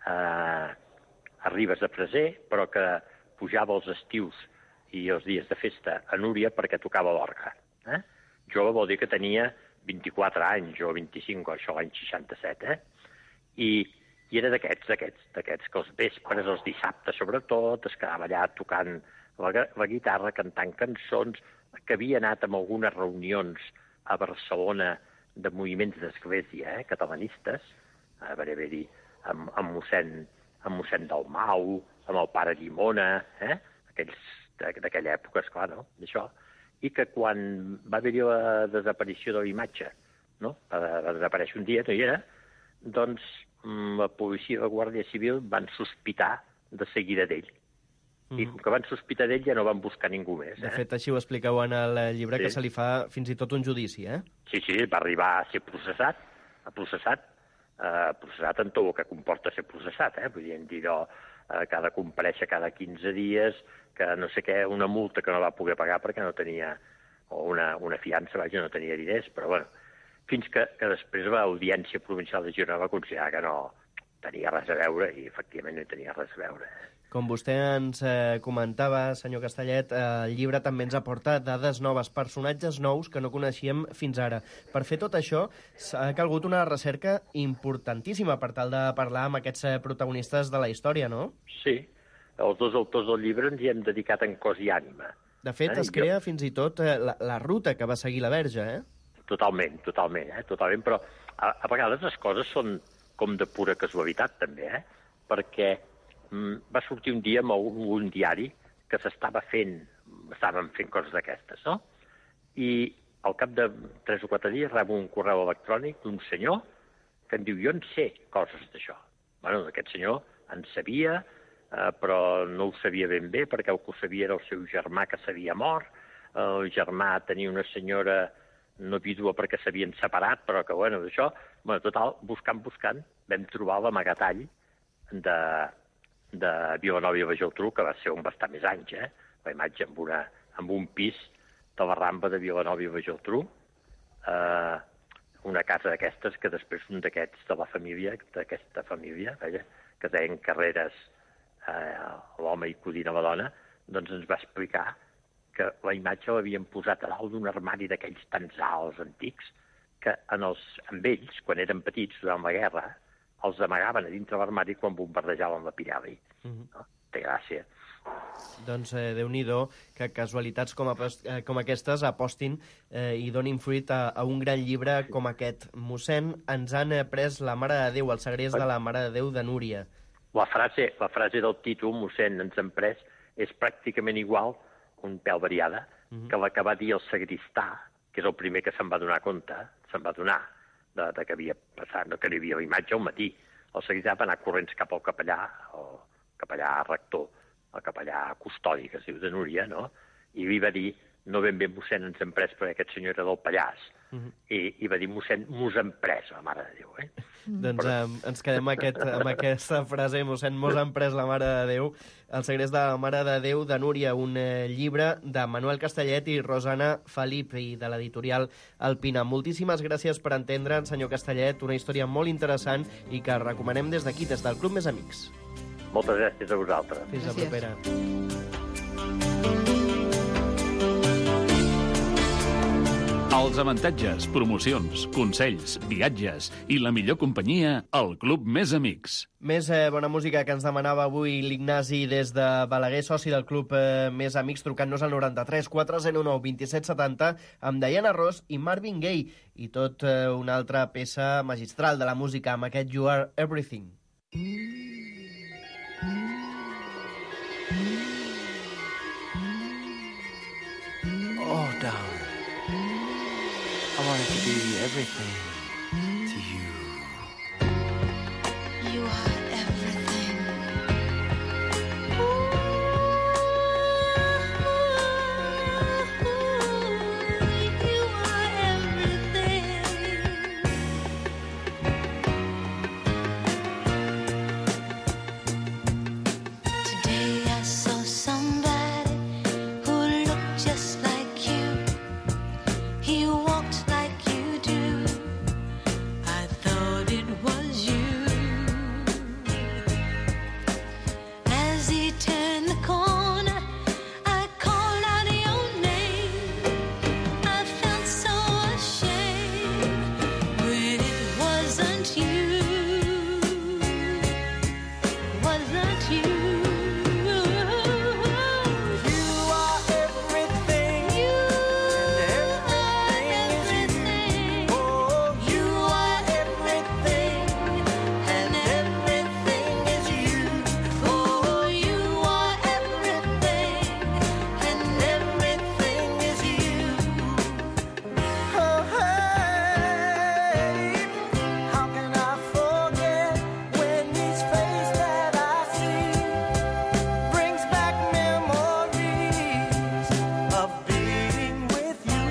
[SPEAKER 10] eh, a Ribes de Freser, però que pujava els estius i els dies de festa a Núria perquè tocava l'orgue. Eh? Jove vol dir que tenia vint-i-quatre anys o vint-i-cinc, això l'any seixanta-set, eh? I, i era d'aquests, d'aquests, d'aquests que els vespres, els dissabtes sobretot, es quedava allà tocant la, la guitarra, cantant cançons, que havia anat amb algunes reunions a Barcelona de moviments d'església, eh, catalanistes, a veure, haver-hi amb, amb, mossèn, amb mossèn Dalmau, amb el pare Llimona, eh, aquells d'aquella època, esclar, no?, d'això, i que quan va haver-hi la desaparició de la imatge, no?, va, va desaparèixer un dia, no hi era, doncs la policia i la Guàrdia Civil van sospitar de seguida d'ell. Mm. I com que van sospitar d'ell ja no van buscar ningú més. Eh?
[SPEAKER 3] De fet, així ho expliqueu en el llibre, sí. que se li fa fins i tot un judici, eh?
[SPEAKER 10] Sí, sí, va arribar a ser processat, a processat, eh, processat en tot el que comporta ser processat, eh? Podríem dir, oh, eh, que ha de comparèixer cada quinze dies, que no sé què, una multa que no va poder pagar perquè no tenia, o una, una fiança, vaja, no tenia diners, però bueno, fins que, que després l'Audiència Provincial de Girona va considerar que no tenia res a veure, i efectivament no hi tenia res a veure.
[SPEAKER 3] Com vostè ens eh, comentava, senyor Castellet, eh, el llibre també ens aporta dades noves, personatges nous que no coneixíem fins ara. Per fer tot això, s'ha calgut una recerca importantíssima per tal de parlar amb aquests eh, protagonistes de la història, no?
[SPEAKER 10] Sí, els dos autors del llibre ens hi hem dedicat en cos i ànima.
[SPEAKER 3] De fet, eh? es crea jo... fins i tot eh, la, la ruta que va seguir la Verge, eh?
[SPEAKER 10] Totalment, totalment, eh? Totalment, però a, a vegades les coses són com de pura casualitat, també, eh? Perquè mm, va sortir un dia amb un, un diari que s'estava fent, estaven fent coses d'aquestes, no? I al cap de tres o quatre dies rebo un correu electrònic d'un senyor que em diu, jo en sé coses d'això. Bueno, aquest senyor en sabia, eh, però no ho sabia ben bé, perquè el que ho sabia era el seu germà que s'havia mort, el germà tenia una senyora no vídua perquè s'havien separat, però que, bueno, d'això... Bueno, total, buscant, buscant, vam trobar l'amagatall de, de Vilanova i la Geltrú, que va ser on va estar més anys, eh? La imatge amb, una, amb un pis de la Rambla de Vilanova i la Geltrú, eh, una casa d'aquestes que després un d'aquests de la família, d'aquesta família, veia, que deien Carreres, eh, l'home i Codina la dona, doncs ens va explicar que la imatge l'havien posat a dalt d'un armari d'aquells tants alts antics que en els, amb ells, quan eren petits, durant la guerra, els amagaven a dintre l'armari quan bombardejaven la Pirelli. Mm-hmm. No? Té gràcia.
[SPEAKER 3] Doncs eh, Déu-n'hi-do que casualitats com, a, eh, com aquestes apostin eh, i donin fruit a, a un gran llibre com aquest. Mossèn, ens han pres la Mare de Déu, el segrest de la Mare de Déu de Núria.
[SPEAKER 10] La frase, la frase del títol, Mossèn, ens han pres, és pràcticament igual, un pèl variada, mm-hmm. que la que va dir el sagristà, que és el primer que se'n va donar compte, se'n va donar de, de que havia passat, no, que hi havia la imatge al matí. El sagristà va anar corrents cap al capellà, el capellà rector, el capellà custodi, que es diu de Núria, no? I li va dir no ben bé mossèn ens hem pres perquè aquest senyor era del Pallars, uh -huh. i, i va dir mossèn, mos hem pres, la mare de Déu, eh?
[SPEAKER 3] Doncs Però... eh, ens quedem aquest, amb aquesta frase, mossèn, mos han pres la mare de Déu. El segrest de la mare de Déu, de Núria, un eh, llibre de Manuel Castellet i Rosana Felip, i de l'editorial Alpina. Moltíssimes gràcies per entendre'n, senyor Castellet, una història molt interessant i que recomanem des d'aquí, des del Club Més Amics.
[SPEAKER 10] Moltes gràcies a vosaltres.
[SPEAKER 3] Fins la propera.
[SPEAKER 6] Els avantatges, promocions, consells, viatges i la millor companyia al Club Més Amics.
[SPEAKER 3] Més eh, bona música que ens demanava avui l'Ignasi des de Balaguer, soci del Club eh, Més Amics, trucant-nos al noranta-tres quatre zero nou dos set set zero amb Diana Ross i Marvin Gaye, i tot eh, una altra peça magistral de la música amb aquest You Are Everything.
[SPEAKER 11] Oh, darling, I wanted to be everything to you.
[SPEAKER 7] You are everything. You are everything. Today I saw somebody who looked just like you. He walked like you do. I thought it was you. As he turned the corner, I called out your name. I felt so ashamed when it wasn't you. Wasn't you?
[SPEAKER 11] You are everything,
[SPEAKER 7] You
[SPEAKER 11] and
[SPEAKER 7] are
[SPEAKER 11] everything is
[SPEAKER 7] everything.
[SPEAKER 11] you. Oh,
[SPEAKER 7] You are everything,
[SPEAKER 11] and everything is you.
[SPEAKER 7] oh, you are everything, and everything is you.
[SPEAKER 11] Oh, hey, how can I forget when each face that I see brings back memories of being with you?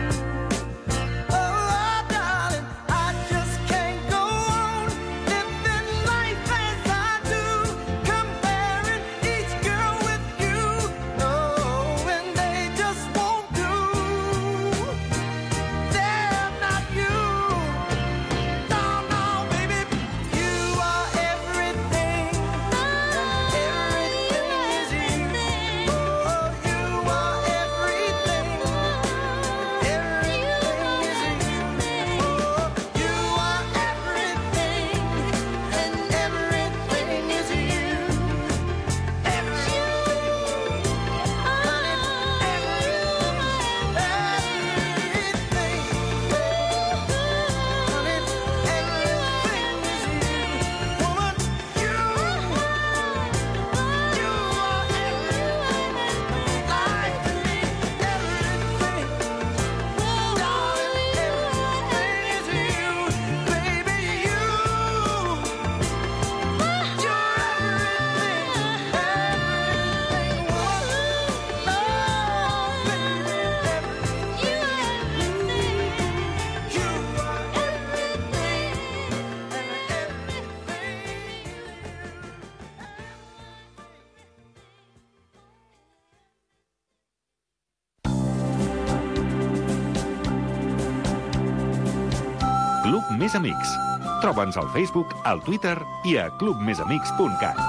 [SPEAKER 11] Oh, darling, I just can't go on living life as I do, comparing each girl with you. No, and they just won't do. They're not you. No, no, baby, you are everything, and everything is you. Oh, you are everything, everything is you. Oh, you are everything, and everything is you. Everything, honey,
[SPEAKER 1] Club Més Amics. Troba'ns al Facebook, al Twitter i a club més amics punt cat.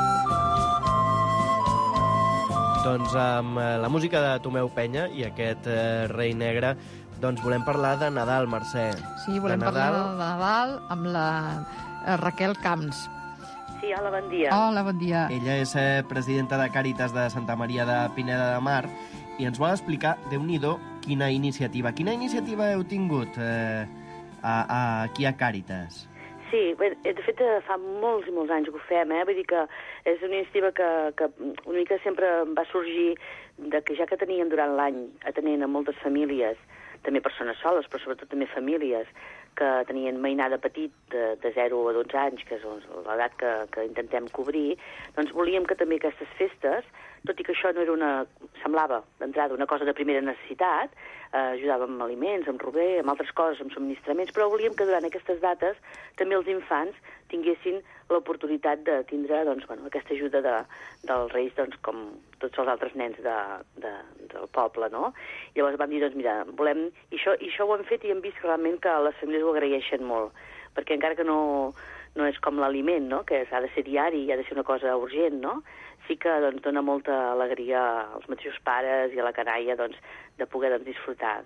[SPEAKER 3] Doncs amb eh, la música de Tomeu Penya i aquest eh, Rei Negre, doncs volem parlar de Nadal, Mercè.
[SPEAKER 5] Sí, volem
[SPEAKER 3] de
[SPEAKER 5] parlar
[SPEAKER 3] Nadal.
[SPEAKER 5] de Nadal amb la eh, Raquel Camps.
[SPEAKER 12] Sí, hola, bon dia.
[SPEAKER 5] Hola, bon dia.
[SPEAKER 3] Ella és eh, presidenta de Càritas de Santa Maria de Pineda de Mar i ens vol explicar, déu-n'hi-do, quina iniciativa. Quina iniciativa heu tingut eh, a, a, aquí a Càritas?
[SPEAKER 12] Sí, bé, de fet eh, fa molts i molts anys que ho fem, eh? Vull dir que és una iniciativa que, que una mica sempre va sorgir de que ja que teníem durant l'any atenent a moltes famílies també persones soles, però sobretot també famílies que tenien mainada petit de, de zero a dotze anys, que és l'edat que, que intentem cobrir, doncs volíem que també aquestes festes, tot i que això no era una, semblava d'entrada una cosa de primera necessitat, eh, ajudàvem amb aliments, amb rober, amb altres coses, amb subministraments, però volíem que durant aquestes dates també els infants tinguessin l'oportunitat de tindre doncs, bueno, aquesta ajuda de, dels Reis, doncs, com tots els altres nens de, de, del poble, no? I llavors vam dir, doncs mira, volem... I això, i això ho hem fet i hem vist realment que les famílies ho agraeixen molt, perquè encara que no, no és com l'aliment, no?, que ha de ser diari i ha de ser una cosa urgent, no?, sí que doncs, dona molta alegria als mateixos pares i a la canalla doncs, de poder doncs, disfrutar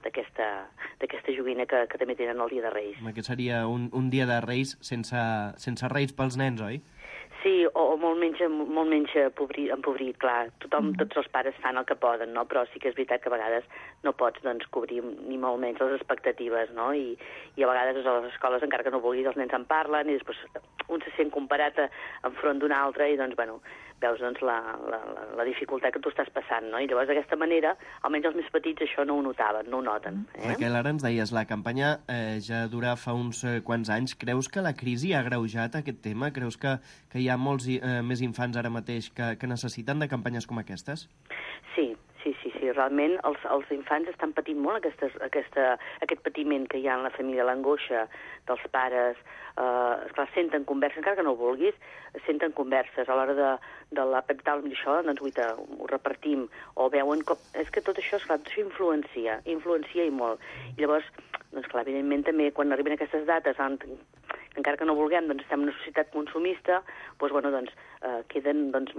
[SPEAKER 12] d'aquesta joguina que, que també tenen el Dia de Reis.
[SPEAKER 3] Aquest seria un, un Dia de Reis sense, sense Reis pels nens, oi?
[SPEAKER 12] Sí, o, o molt menys, molt menys empobrit, empobrit, clar. Tothom, tots els pares fan el que poden, no? Però sí que és veritat que a vegades no pots doncs, cobrir ni molt menys les expectatives, no? I, i a vegades a les escoles, encara que no vulguis, els nens en parlen i després un se sent comparat a, enfront d'un altre i doncs, bueno, veus doncs, la, la, la, la dificultat que tu estàs passant, no? I llavors d'aquesta manera, almenys els més petits això no ho notaven, no ho noten. Eh?
[SPEAKER 3] Raquel, ara ens deies, la campanya eh, ja dura fa uns eh, quants anys. Creus que la crisi ha agreujat aquest tema? Creus que, que hi ha molts eh, més infants ara mateix que, que necessiten de campanyes com aquestes?
[SPEAKER 12] Sí, sí, sí, sí. Realment els, els infants estan patint molt aquestes, aquesta, aquest patiment que hi ha en la família, l'angoixa dels pares, eh, esclar, senten converses, encara que no ho vulguis, senten converses a l'hora de, de la tal, això, doncs guita, ho repartim, o veuen com... És que tot això, esclar, tot això influencia, influencia i molt. I llavors, doncs clar, evidentment també quan arriben aquestes dates, encara que no vulguem, doncs estem en una societat consumista, doncs, bueno, doncs, eh, queden, doncs,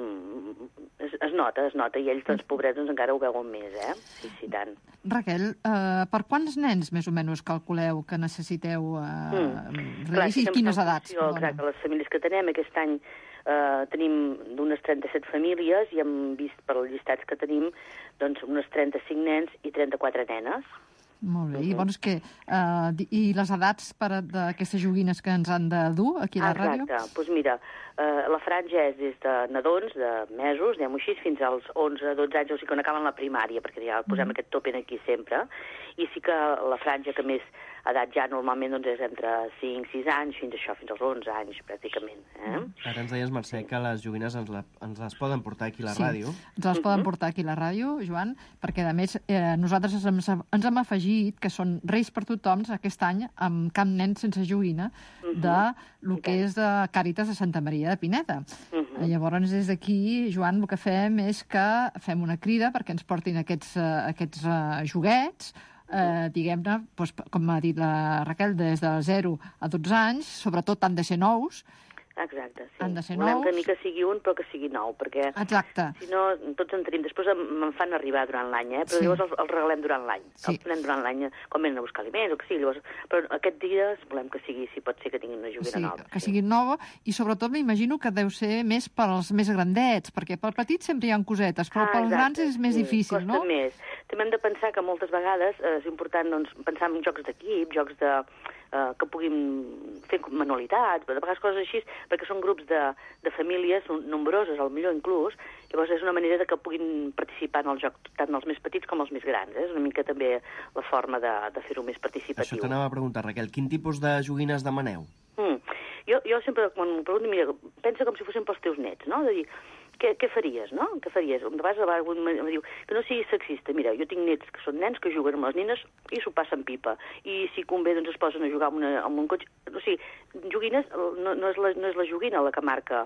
[SPEAKER 12] es, es nota, es nota, i ells, doncs, pobrets, doncs, encara ho veuen més, eh? Sí, sí, tant.
[SPEAKER 5] Raquel, eh, per quants nens, més o menys, calculeu que necessiteu eh, mm. Reis i quines edats?
[SPEAKER 12] Exacte, les famílies que tenim, aquest any eh, tenim d'unes trenta-set famílies i hem vist per els llistats que tenim, doncs, unes trenta-cinc nens i trenta-quatre nenes.
[SPEAKER 5] Molt bé, uh -huh. i llavors què? Uh, I les edats per d'aquestes joguines que ens han de dur aquí a la
[SPEAKER 12] Exacte.
[SPEAKER 5] ràdio?
[SPEAKER 12] Exacte, doncs mira, uh, la franja és des de nadons, de mesos, diguem-ho així, fins als onze dotze anys, o sigui, quan acaben la primària, perquè ja posem uh -huh. aquest tope aquí sempre, i sí que la franja que més edat ja normalment doncs, és entre cinc sis anys fins a això, fins als onze anys, pràcticament. Eh?
[SPEAKER 3] Ara ens deies, Mercè, que les joguines ens, la, ens les poden portar aquí a la
[SPEAKER 5] sí,
[SPEAKER 3] ràdio.
[SPEAKER 5] ens les poden portar aquí a la ràdio, Joan, perquè, a més, eh, nosaltres ens, ens hem afegit que són Reis per tothom aquest any amb Camp Nen sense joguina de lo que és de Càritas de Santa Maria de Pineda. Uh-huh. Llavors, des d'aquí, Joan, el que fem és que fem una crida perquè ens portin aquests, uh, aquests uh, joguets, eh, diguem-ne, doncs, com ha dit la Raquel, des de zero a dotze anys, sobretot han de ser nous.
[SPEAKER 12] Exacte, sí.
[SPEAKER 5] Han de ser
[SPEAKER 12] Volem
[SPEAKER 5] nous.
[SPEAKER 12] que ni que sigui un, però que sigui nou, perquè
[SPEAKER 5] Exacte.
[SPEAKER 12] si no, tots en tenim. Després me'n fan arribar durant l'any, eh? però
[SPEAKER 5] Sí.
[SPEAKER 12] llavors els, els regalem durant l'any.
[SPEAKER 5] Sí.
[SPEAKER 12] Els prenem durant l'any, quan venen a buscar aliments o que sigui. Llavors, però aquest dia volem que sigui, si pot ser que tinguin una joguina
[SPEAKER 5] Sí,
[SPEAKER 12] nova.
[SPEAKER 5] que sigui nova, i sobretot m'imagino que deu ser més pels més grandets, perquè pel petit sempre hi ha cosetes, però
[SPEAKER 12] Ah,
[SPEAKER 5] pels
[SPEAKER 12] exacte,
[SPEAKER 5] grans és més
[SPEAKER 12] sí,
[SPEAKER 5] difícil,
[SPEAKER 12] costa
[SPEAKER 5] no?
[SPEAKER 12] més. També hem de pensar que moltes vegades eh, és important doncs, pensar en jocs d'equip, jocs de, eh, que puguin fer manualitats, de vegades coses així, perquè són grups de, de famílies nombroses, al millor inclús, llavors és una manera de que puguin participar en el joc tant els més petits com els més grans. Eh? És una mica també la forma de, de fer-ho més participatiu.
[SPEAKER 3] Això t'anava a preguntar, Raquel, quin tipus de joguines demaneu?
[SPEAKER 12] Mm. Jo, jo sempre, quan m'ho pregunto, mira, pensa com si fossin pels teus nets, no? De dir, què, què faries, no? Què faries? De vegades algú em diu que no sigui sexista. Mira, jo tinc nets que són nens que juguen amb les nines i s'ho passen pipa. I si convé, doncs es posen a jugar amb, una, amb un cotxe. O sigui, joguines, no, no, és la, no és la joguina la que marca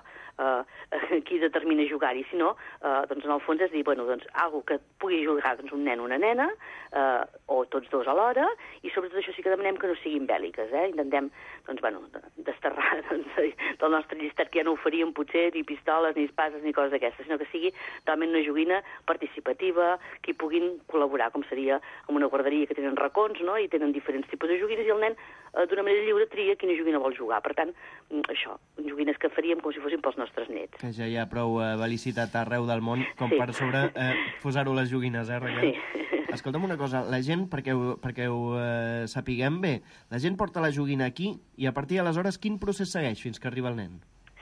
[SPEAKER 12] eh, qui determina jugar-hi, sinó, eh, doncs en el fons és dir, bueno, doncs, algo que pugui jugar doncs, un nen o una nena, eh, o tots dos alhora, i sobretot això sí que demanem que no siguin bèl·liques, eh? Intentem, doncs, bueno, desterrar doncs, del nostre llistat que ja no ho faríem, potser, ni pistoles, ni espases, ni coses d'aquestes, sinó que sigui realment una joguina participativa, que hi puguin col·laborar, com seria amb una guarderia que tenen racons, no?, i tenen diferents tipus de joguines, i el nen, eh, d'una manera lliure, tria quina joguina vol jugar. Per tant, això, joguines que faríem com si fossin pels nostres nets.
[SPEAKER 3] Que ja hi ha prou eh, velicitat arreu del món com
[SPEAKER 12] Sí.
[SPEAKER 3] per sobre eh, posar-ho les joguines, eh, Raquel?
[SPEAKER 12] Sí.
[SPEAKER 3] Escolta'm una cosa, la gent, perquè ho, perquè ho eh, sapiguem bé, la gent porta la joguina aquí i a partir d'aleshores quin procés segueix fins que arriba el nen?
[SPEAKER 12] Sí,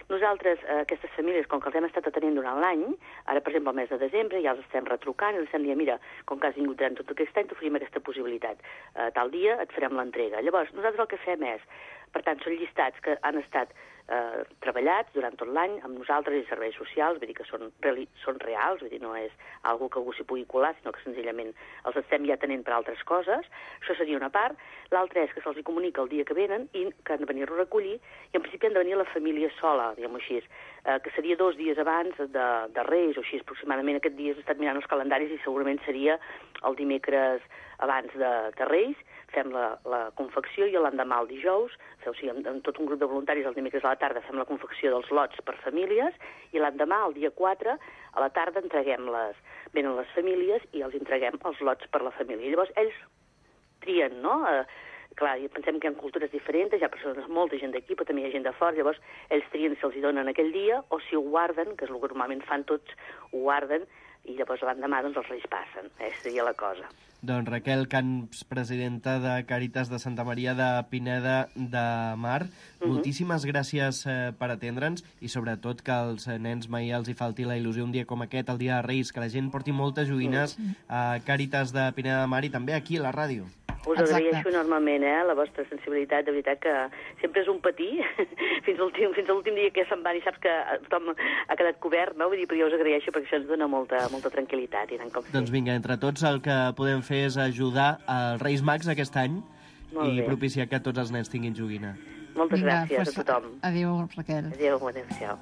[SPEAKER 12] Nosaltres, eh, aquestes famílies, com que els hem estat atenent durant l'any, ara, per exemple, al mes de desembre, ja els estem retrucant i els estem dient, mira, com que has vingut durant tot aquest any, t'oferim aquesta possibilitat. Eh, tal dia et farem l'entrega. Llavors, nosaltres el que fem és, per tant, són llistats que han estat eh, treballats durant tot l'any amb nosaltres i serveis socials, vull dir que són, reali són reals, vull dir, no és algo que algú s'hi pugui colar, sinó que senzillament els estem ja tenint per altres coses. Això seria una part. L'altra és que se'ls comunica el dia que venen i que han de venir a recollir, i en principi han de venir la família sola, diguem-ho així, eh, que seria dos dies abans de, de Reis, o així aproximadament. Aquest dia he estat mirant els calendaris i segurament seria el dimecres abans de, de Reis. Fem la, la confecció i l'endemà el dijous, o sigui, amb, amb tot un grup de voluntaris el dimecres a la tarda fem la confecció dels lots per famílies i l'endemà, el dia quatre, a la tarda entreguem les, venen les famílies i els entreguem els lots per la família. Llavors ells trien, no? Eh, clar, pensem que hi ha cultures diferents, hi ha persones, molta gent d'aquí, però també hi ha gent de fora, llavors ells trien si els hi donen aquell dia o si ho guarden, que és el que normalment fan tots, ho guarden i llavors l'endemà doncs, els Reis passen. Eh, seria la cosa.
[SPEAKER 3] Doncs Raquel Camps, presidenta de Càritas de Santa Maria de Pineda de Mar, uh-huh. moltíssimes gràcies eh, per atendre'ns i sobretot que als nens mai els hi falti la il·lusió un dia com aquest, el dia de Reis, que la gent porti moltes joguines uh-huh. a Càritas de Pineda de Mar i també aquí a la ràdio.
[SPEAKER 12] Us agraeixo enormement, eh, la vostra sensibilitat, de veritat que sempre és un patir, fins a l'últim fins a l'últim dia que se'n van i saps que tothom ha quedat cobert, no? Vull dir, però jo us agraeixo perquè això ens dona molta, molta tranquil·litat. I com
[SPEAKER 3] doncs vinga, entre tots el que podem fer és ajudar als Reis Mags aquest any i propiciar que tots els nens tinguin joguina.
[SPEAKER 12] Moltes
[SPEAKER 5] Vinga,
[SPEAKER 12] gràcies
[SPEAKER 5] pues,
[SPEAKER 12] a tothom.
[SPEAKER 5] Adéu, Raquel.
[SPEAKER 12] Adéu, adéu-siau.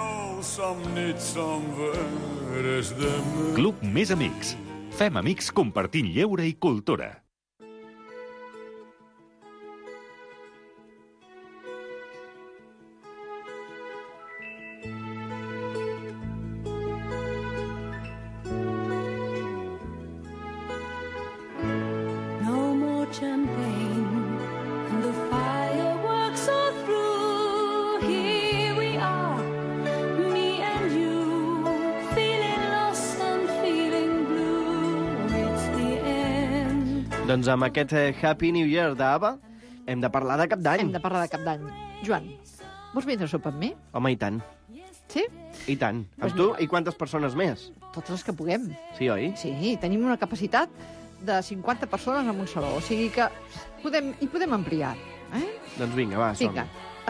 [SPEAKER 1] Club Més Amics. Fem amics compartint lleure i cultura.
[SPEAKER 7] No more champagne, and the fireworks are through. Here we are, me and you, feeling lost and feeling blue. It's the end.
[SPEAKER 3] Doncs amb aquest eh, Happy New Year d'Ava hem de parlar de Cap d'Any.
[SPEAKER 5] Hem de parlar de Cap d'Any. Joan, vols vindre a sopar amb mi?
[SPEAKER 3] Home, i tant.
[SPEAKER 5] Sí?
[SPEAKER 3] I tant.
[SPEAKER 5] Pues
[SPEAKER 3] Amb tu
[SPEAKER 5] mira.
[SPEAKER 3] i quantes persones més?
[SPEAKER 5] Totes les que puguem.
[SPEAKER 3] Sí, oi?
[SPEAKER 5] Sí, tenim una capacitat de cinquanta persones en un saló, o sigui que podem, hi podem ampliar. Eh?
[SPEAKER 3] Doncs vinga, va, som.
[SPEAKER 5] Vinga,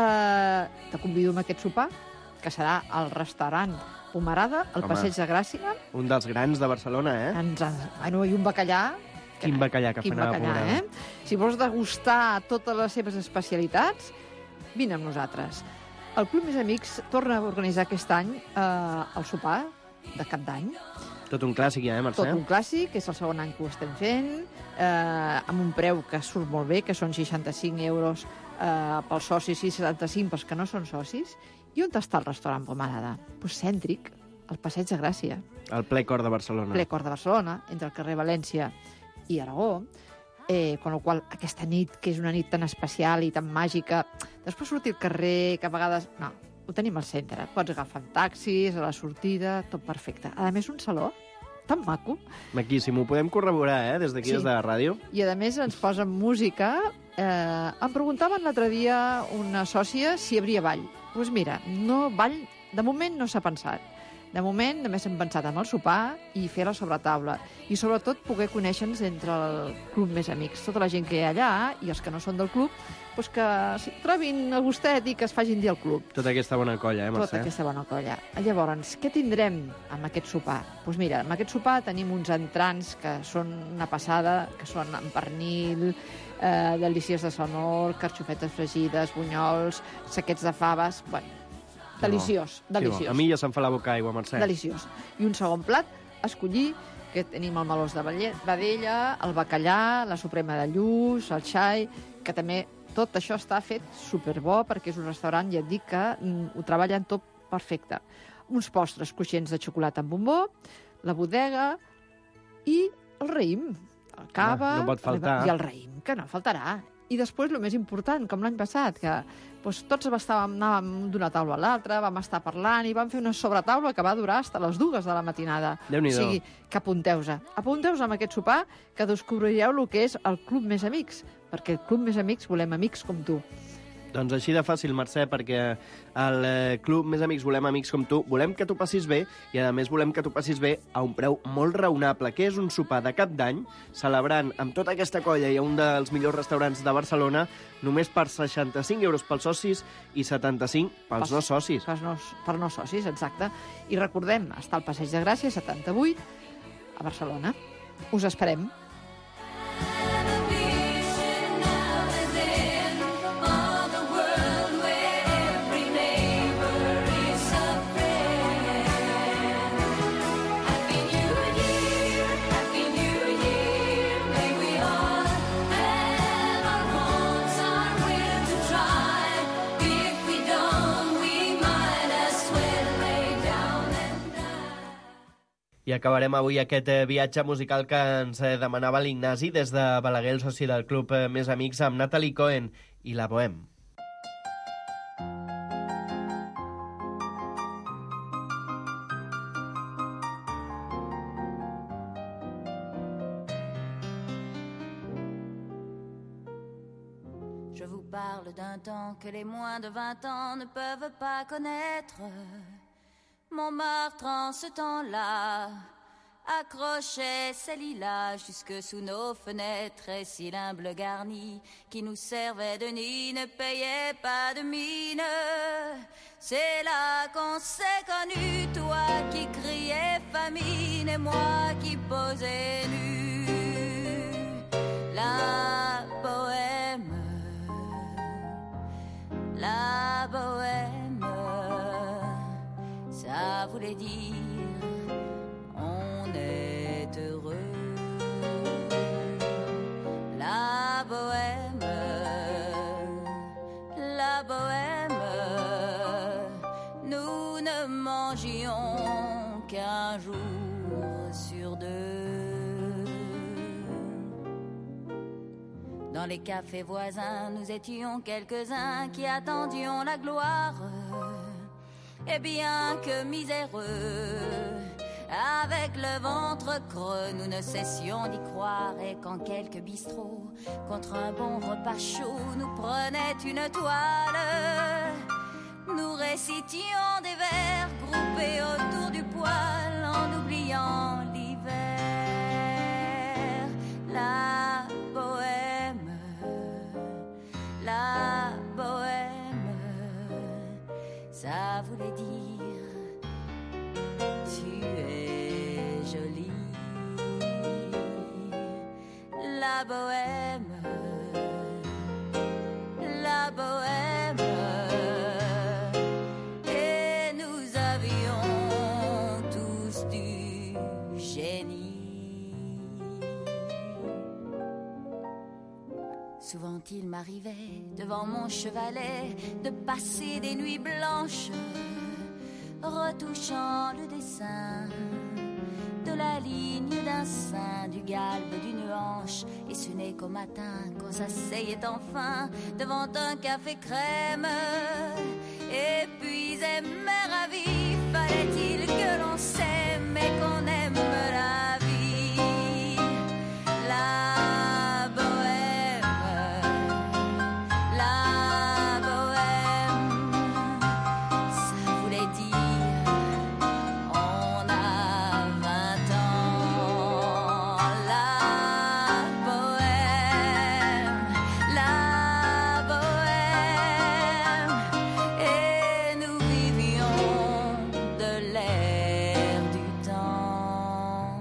[SPEAKER 5] uh, te convido a aquest sopar, que serà al restaurant Pomarada, al
[SPEAKER 3] Home.
[SPEAKER 5] Passeig de Gràcia.
[SPEAKER 3] Un dels grans de Barcelona, eh?
[SPEAKER 5] Ens, bueno, i un bacallà.
[SPEAKER 3] Quin bacallà que
[SPEAKER 5] Quin
[SPEAKER 3] fan a la
[SPEAKER 5] bacallà,
[SPEAKER 3] Pomarada.
[SPEAKER 5] eh? Si vols degustar totes les seves especialitats, vine amb nosaltres. El Club Més Amics torna a organitzar aquest any eh, el sopar de Cap d'Any.
[SPEAKER 3] Tot un clàssic, ja, eh, Mercè?
[SPEAKER 5] Tot un clàssic, és el segon any que ho estem fent, eh, amb un preu que surt molt bé, que són seixanta-cinc euros eh, pels socis i setanta-cinc pels que no són socis. I on està el restaurant Pomarada? Pues cèntric, al Passeig de Gràcia,
[SPEAKER 3] El ple cor de Barcelona.
[SPEAKER 5] ple cor de Barcelona, entre el carrer València i Aragó, eh, con la qual aquesta nit, que és una nit tan especial i tan màgica, després sortir al carrer, que a vegades... No, ho tenim al centre. Pots agafar taxis, a la sortida, tot perfecte. A més, un saló tan maco.
[SPEAKER 3] Maquíssim, ho podem corroborar, eh, des d'aquí,
[SPEAKER 5] Sí.
[SPEAKER 3] des de la ràdio.
[SPEAKER 5] I, a més, ens posen música. Eh, em preguntaven l'altre dia una sòcia si hi hauria ball. Doncs pues mira, no, ball de moment no s'ha pensat. De moment només hem pensat en el sopar i fer la sobretaula. I sobretot poder conèixer-nos entre el club Més Amics. Tota la gent que hi ha allà i els que no són del club, doncs que s'hi trobin el gustet i que es facin dir al club.
[SPEAKER 3] Tota aquesta bona colla, eh, Mercè?
[SPEAKER 5] Tota aquesta bona colla. Llavors, què tindrem amb aquest sopar? Doncs mira, amb aquest sopar tenim uns entrants que són una passada, que són amb pernil, eh, delícies de sonor, carxofetes fregides, bunyols, saquets de faves... Bueno, deliciós,
[SPEAKER 3] Que bo.
[SPEAKER 5] deliciós.
[SPEAKER 3] Que bo. A mi ja se'm fa la boca aigua, Mercè.
[SPEAKER 5] Deliciós. I un segon plat, escollir, que tenim el melós de valle- vedella, el bacallà, la suprema de lluç, el xai, que també tot això està fet superbo, perquè és un restaurant, ja et dic, que mm, ho treballen tot perfecte. Uns postres cruixents de xocolata amb bombó, la bodega i el raïm, el cava...
[SPEAKER 3] no pot faltar.
[SPEAKER 5] I el raïm, que no faltarà. I després, el més important, com l'any passat, que doncs, tots estàvem, anàvem d'una taula a l'altra, vam estar parlant i vam fer una sobretaula que va durar fins a les dues de la matinada. O
[SPEAKER 3] Déu-n'hi-do.
[SPEAKER 5] sigui, que apunteu-se. Apunteu-se amb aquest sopar que descobrireu el que és el Club Més Amics, perquè el Club Més Amics volem amics com tu.
[SPEAKER 3] Doncs així de fàcil, Mercè, perquè al eh, Club Més Amics Volem Amics com tu volem que t'ho passis bé i, a més, volem que t'ho passis bé a un preu molt raonable, que és un sopar de cap d'any, celebrant amb tota aquesta colla i a un dels millors restaurants de Barcelona, només per seixanta-cinc euros pels socis i setanta-cinc pels no socis.
[SPEAKER 5] Per no, per no socis, exacte. I recordem, està al Passeig de Gràcia, setanta-vuit, a Barcelona. Us esperem.
[SPEAKER 3] I acabarem avui aquest eh, viatge musical que ens eh, demanava l'Ignasi des de Balaguer, el soci del Club eh, Més Amics, amb Natalie Cohen i la Bohème.
[SPEAKER 13] Je vous parle d'un temps que les moins de vingt ans ne peuvent pas connaître. Montmartre en ce temps-là accrochait ses lilas jusque sous nos fenêtres, et si l'humble garni qui nous servait de nid ne payait pas de mine. C'est là qu'on s'est connus, toi qui criais famine et moi qui posais nu. La bohème, la bohème, ça voulait dire on est heureux. La bohème, la bohème, nous ne mangions qu'un jour sur deux. Dans les cafés voisins, nous étions quelques-uns qui attendions la gloire. Et bien que miséreux, avec le ventre creux, nous ne cessions d'y croire. Et quand quelques bistrots, contre un bon repas chaud, nous prenaient une toile, nous récitions des vers groupés autour du poêle en oubliant l'hiver. La bohème, la bohème, ça voulait dire tu es jolie. La bohème, la bohème, et nous avions tous du génie. Souvent il m'arrivait devant mon chevalet de passer des nuits blanches, retouchant le dessin de la ligne d'un sein, du galbe d'une hanche. Et ce n'est qu'au matin qu'on s'asseyait enfin devant un café crème, et puis aimer ravi, fallait-il que l'on s'aime et qu'on aime la vie. La bohème, la bohème, ça voulait dire on a vingt ans. La bohème, la bohème, et nous vivions de l'air du temps.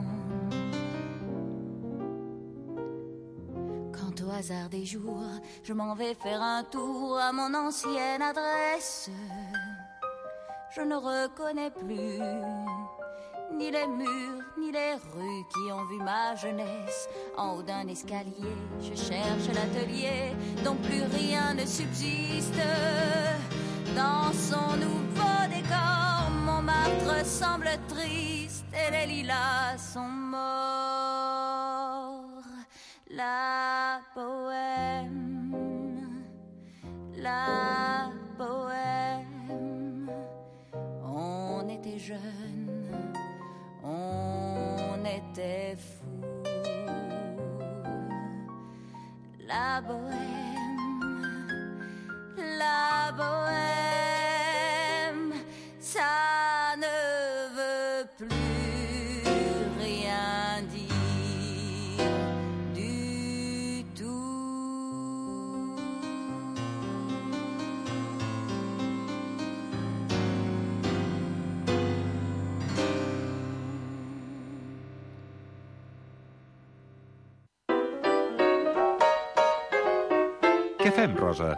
[SPEAKER 13] Quant au hasard des jours, je m'en vais faire un tour à mon ancienne adresse. Je ne reconnais plus ni les murs, ni les rues qui ont vu ma jeunesse. En haut d'un escalier, je cherche l'atelier dont plus rien ne subsiste. Dans son nouveau décor, Montmartre semble triste et les lilas sont morts. La bohème, la bohème, on était jeunes, on était fous. La bohème,
[SPEAKER 1] Què fem, Rosa?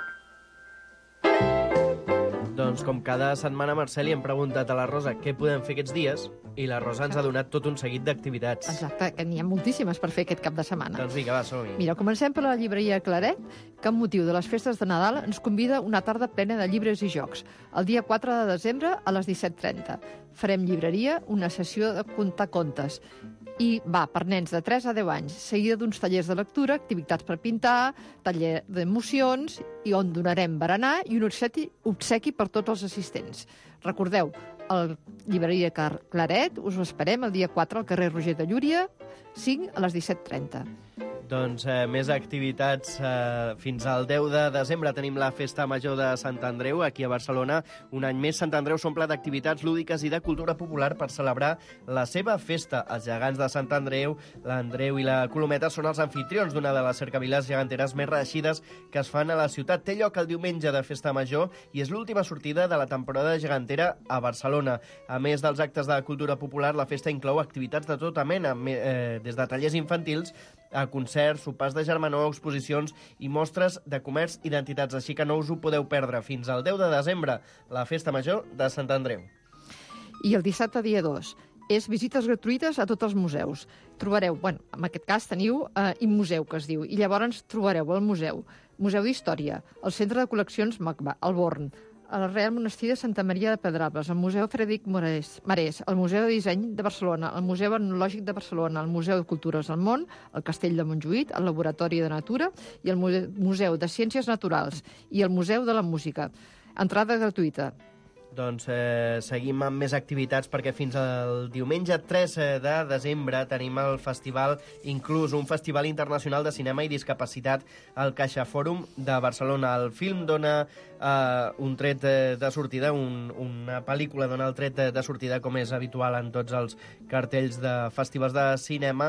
[SPEAKER 3] Doncs com cada setmana, Mercè, li hem preguntat a la Rosa què podem fer aquests dies i la Rosa ens ha donat tot un seguit d'activitats.
[SPEAKER 5] Exacte, que n'hi ha moltíssimes per fer aquest cap de setmana.
[SPEAKER 3] Doncs vinga, va, som-hi.
[SPEAKER 5] Mira, comencem per la llibreria Claret, que amb motiu de les festes de Nadal ens convida una tarda plena de llibres i jocs. El dia quatre de desembre a les disset trenta. Farem llibreria, una sessió de contar contes. I va per nens de tres a deu anys, seguida d'uns tallers de lectura, activitats per pintar, taller d'emocions, i on donarem berenar i un obsequi, obsequi per tots els assistents. Recordeu, el llibreria Car Claret us ho esperem el dia quatre al carrer Roger de Llúria, cinc a les disset trenta.
[SPEAKER 3] Doncs eh, més activitats. Eh, fins al deu de desembre tenim la Festa Major de Sant Andreu, aquí a Barcelona. Un any més, Sant Andreu s'omple d'activitats lúdiques i de cultura popular per celebrar la seva festa. Els gegants de Sant Andreu, l'Andreu i la Colometa, són els anfitrions d'una de les cercaviles geganteres més reeixides que es fan a la ciutat. Té lloc el diumenge de Festa Major i és l'última sortida de la temporada gegantera a Barcelona. A més dels actes de cultura popular, la festa inclou activitats de tota mena, eh, des de tallers infantils a concerts, sopars de germanor, exposicions i mostres de comerç i d'entitats. Així que no us ho podeu perdre. Fins al deu de desembre, la Festa Major de Sant Andreu.
[SPEAKER 5] I el dissabte, dia dos, és visites gratuïtes a tots els museus. Trobareu, bueno, en aquest cas teniu eh, Immuseu, que es diu, i llavors trobareu el museu, Museu d'Història, el Centre de Col·leccions MACBA, el Born, el Real Monestir de Santa Maria de Pedralbes, el Museu Frederic Marès, Marès, el Museu de Disseny de Barcelona, el Museu Etnològic de Barcelona, el Museu de Cultures del Món, el Castell de Montjuïc, el Laboratori de Natura i el Museu de Ciències Naturals i el Museu de la Música. Entrada gratuïta.
[SPEAKER 3] Doncs eh, seguim amb més activitats perquè fins al diumenge tres de desembre tenim el festival Inclús, un festival internacional de cinema i discapacitat al Caixa Fòrum de Barcelona. El film dona eh, un tret de sortida, un, una pel·lícula dona el tret de sortida, com és habitual en tots els cartells de festivals de cinema,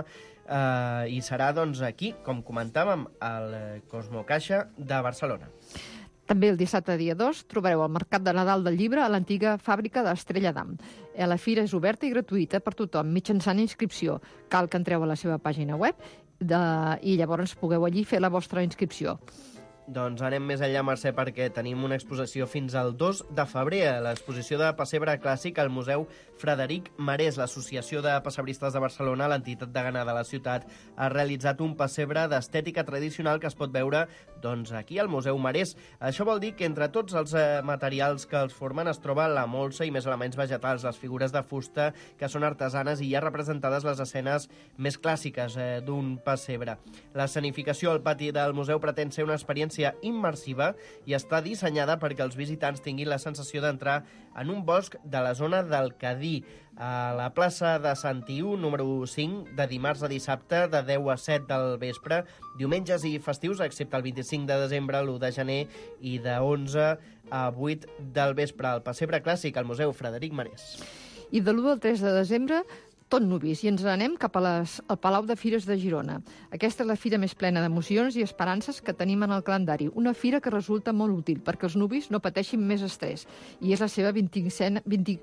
[SPEAKER 3] eh, i serà doncs aquí, com comentàvem, al Cosmo Caixa de Barcelona.
[SPEAKER 5] També el dissabte, dia dos, trobareu el Mercat de Nadal del Llibre a l'antiga fàbrica d'Estrella d'Am. La fira és oberta i gratuïta per tothom, mitjançant inscripció. Cal que entreu a la seva pàgina web de... i llavors pugueu allí fer la vostra inscripció.
[SPEAKER 3] Doncs anem més enllà, Mercè, perquè tenim una exposició fins al dos de febrer, l'exposició de pessebre clàssic al Museu Frederic Marès. L'Associació de Pessebristes de Barcelona, l'entitat degana de la ciutat, ha realitzat un pessebre d'estètica tradicional que es pot veure doncs, aquí al Museu Marès. Això vol dir que entre tots els eh, materials que els formen es troba la molsa i més elements vegetals, les figures de fusta que són artesanes i hi ha representades les escenes més clàssiques eh, d'un pessebre. L'escenificació al pati del museu pretén ser una experiència immersiva i està dissenyada perquè els visitants tinguin la sensació d'entrar en un bosc de la zona del Cadí, a la plaça de Sant Iu, número cinc, de dimarts a dissabte, de deu a set del vespre, diumenges i festius, excepte el vint-i-cinc de desembre, l'u de gener i de onze a vuit del vespre. Al pessebre clàssic, al Museu Frederic Marès.
[SPEAKER 5] I de l'u al tres de desembre, tot nuvis, i ens anem cap a les, al Palau de Fires de Girona. Aquesta és la fira més plena d'emocions i esperances que tenim en el calendari. Una fira que resulta molt útil perquè els nuvis no pateixin més estrès. I és la seva vint-i-cinquena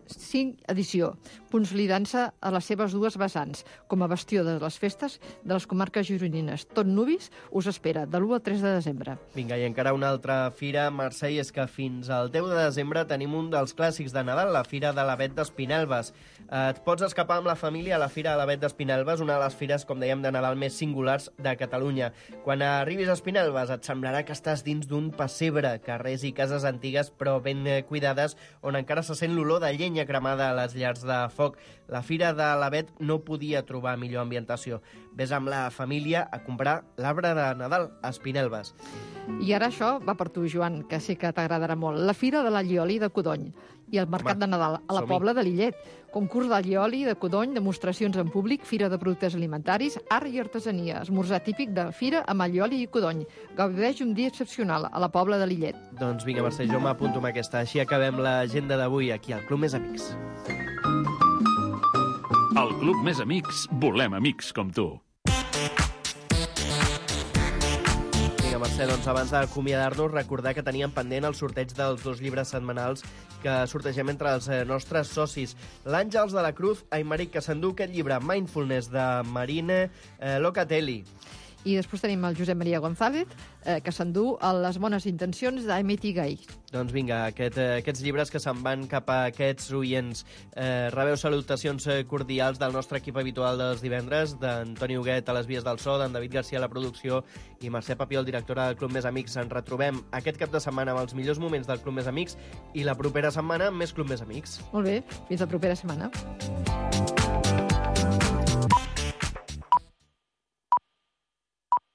[SPEAKER 5] edició, consolidant-se a les seves dues vessants, com a bastió de les festes de les comarques gironines. Tot nuvis us espera, de l'u al tres de desembre.
[SPEAKER 3] Vinga, i encara una altra fira, Mercè, és que fins al deu de desembre tenim un dels clàssics de Nadal, la Fira de l'Avet d'Espinelves. Eh, et pots escapar amb la família a la Fira de l'Avet d'Espinelves, una de les fires, com dèiem, de Nadal més singulars de Catalunya. Quan arribis a Espinelves et semblarà que estàs dins d'un pessebre, carrers i cases antigues però ben cuidades, on encara se sent l'olor de llenya cremada a les llars de foc. La Fira de l'Avet no podia trobar millor ambientació. Ves amb la família a comprar l'arbre de Nadal a Espinelves.
[SPEAKER 5] I ara això va per tu, Joan, que sé que t'agradarà molt. La Fira de l'Allioli de Codony i el Mercat
[SPEAKER 3] Home,
[SPEAKER 5] de Nadal a la
[SPEAKER 3] som-hi.
[SPEAKER 5] Pobla de Lillet. Concurs d'allioli de Codony, demostracions en públic, fira de productes alimentaris, art i artesania, esmorzar típic de fira amb allioli i Codony. Gaudeix un dia excepcional a la Pobla de Lillet.
[SPEAKER 3] Doncs vinga, Mercè, jo m'apunto amb aquesta. Així acabem l'agenda d'avui aquí al Club Més Amics.
[SPEAKER 6] Al Club Més Amics volem amics com tu.
[SPEAKER 3] Vinga, Mercè, doncs abans d'acomiadar-nos, recordar que teníem pendent el sorteig dels dos llibres setmanals que sortegem entre els eh, nostres socis. L'Àngels de la Cruz, Aymeric, que s'endú aquest llibre, Mindfulness, de Marine eh, Locatelli.
[SPEAKER 5] I després tenim el Josep Maria González, eh, que s'endú a Les bones intencions d'Amity Gay.
[SPEAKER 3] Doncs vinga, aquest, eh, aquests llibres que se'n van cap a aquests oients. Eh, rebeu salutacions eh, cordials del nostre equip habitual dels divendres, d'Antoni Huguet a les vies del so, d'en David Garcia a la producció i Mercè Papiol, directora del Club Més Amics. Ens retrobem aquest cap de setmana amb els millors moments del Club Més Amics i la propera setmana amb més Club Més Amics.
[SPEAKER 5] Molt bé, fins la propera setmana.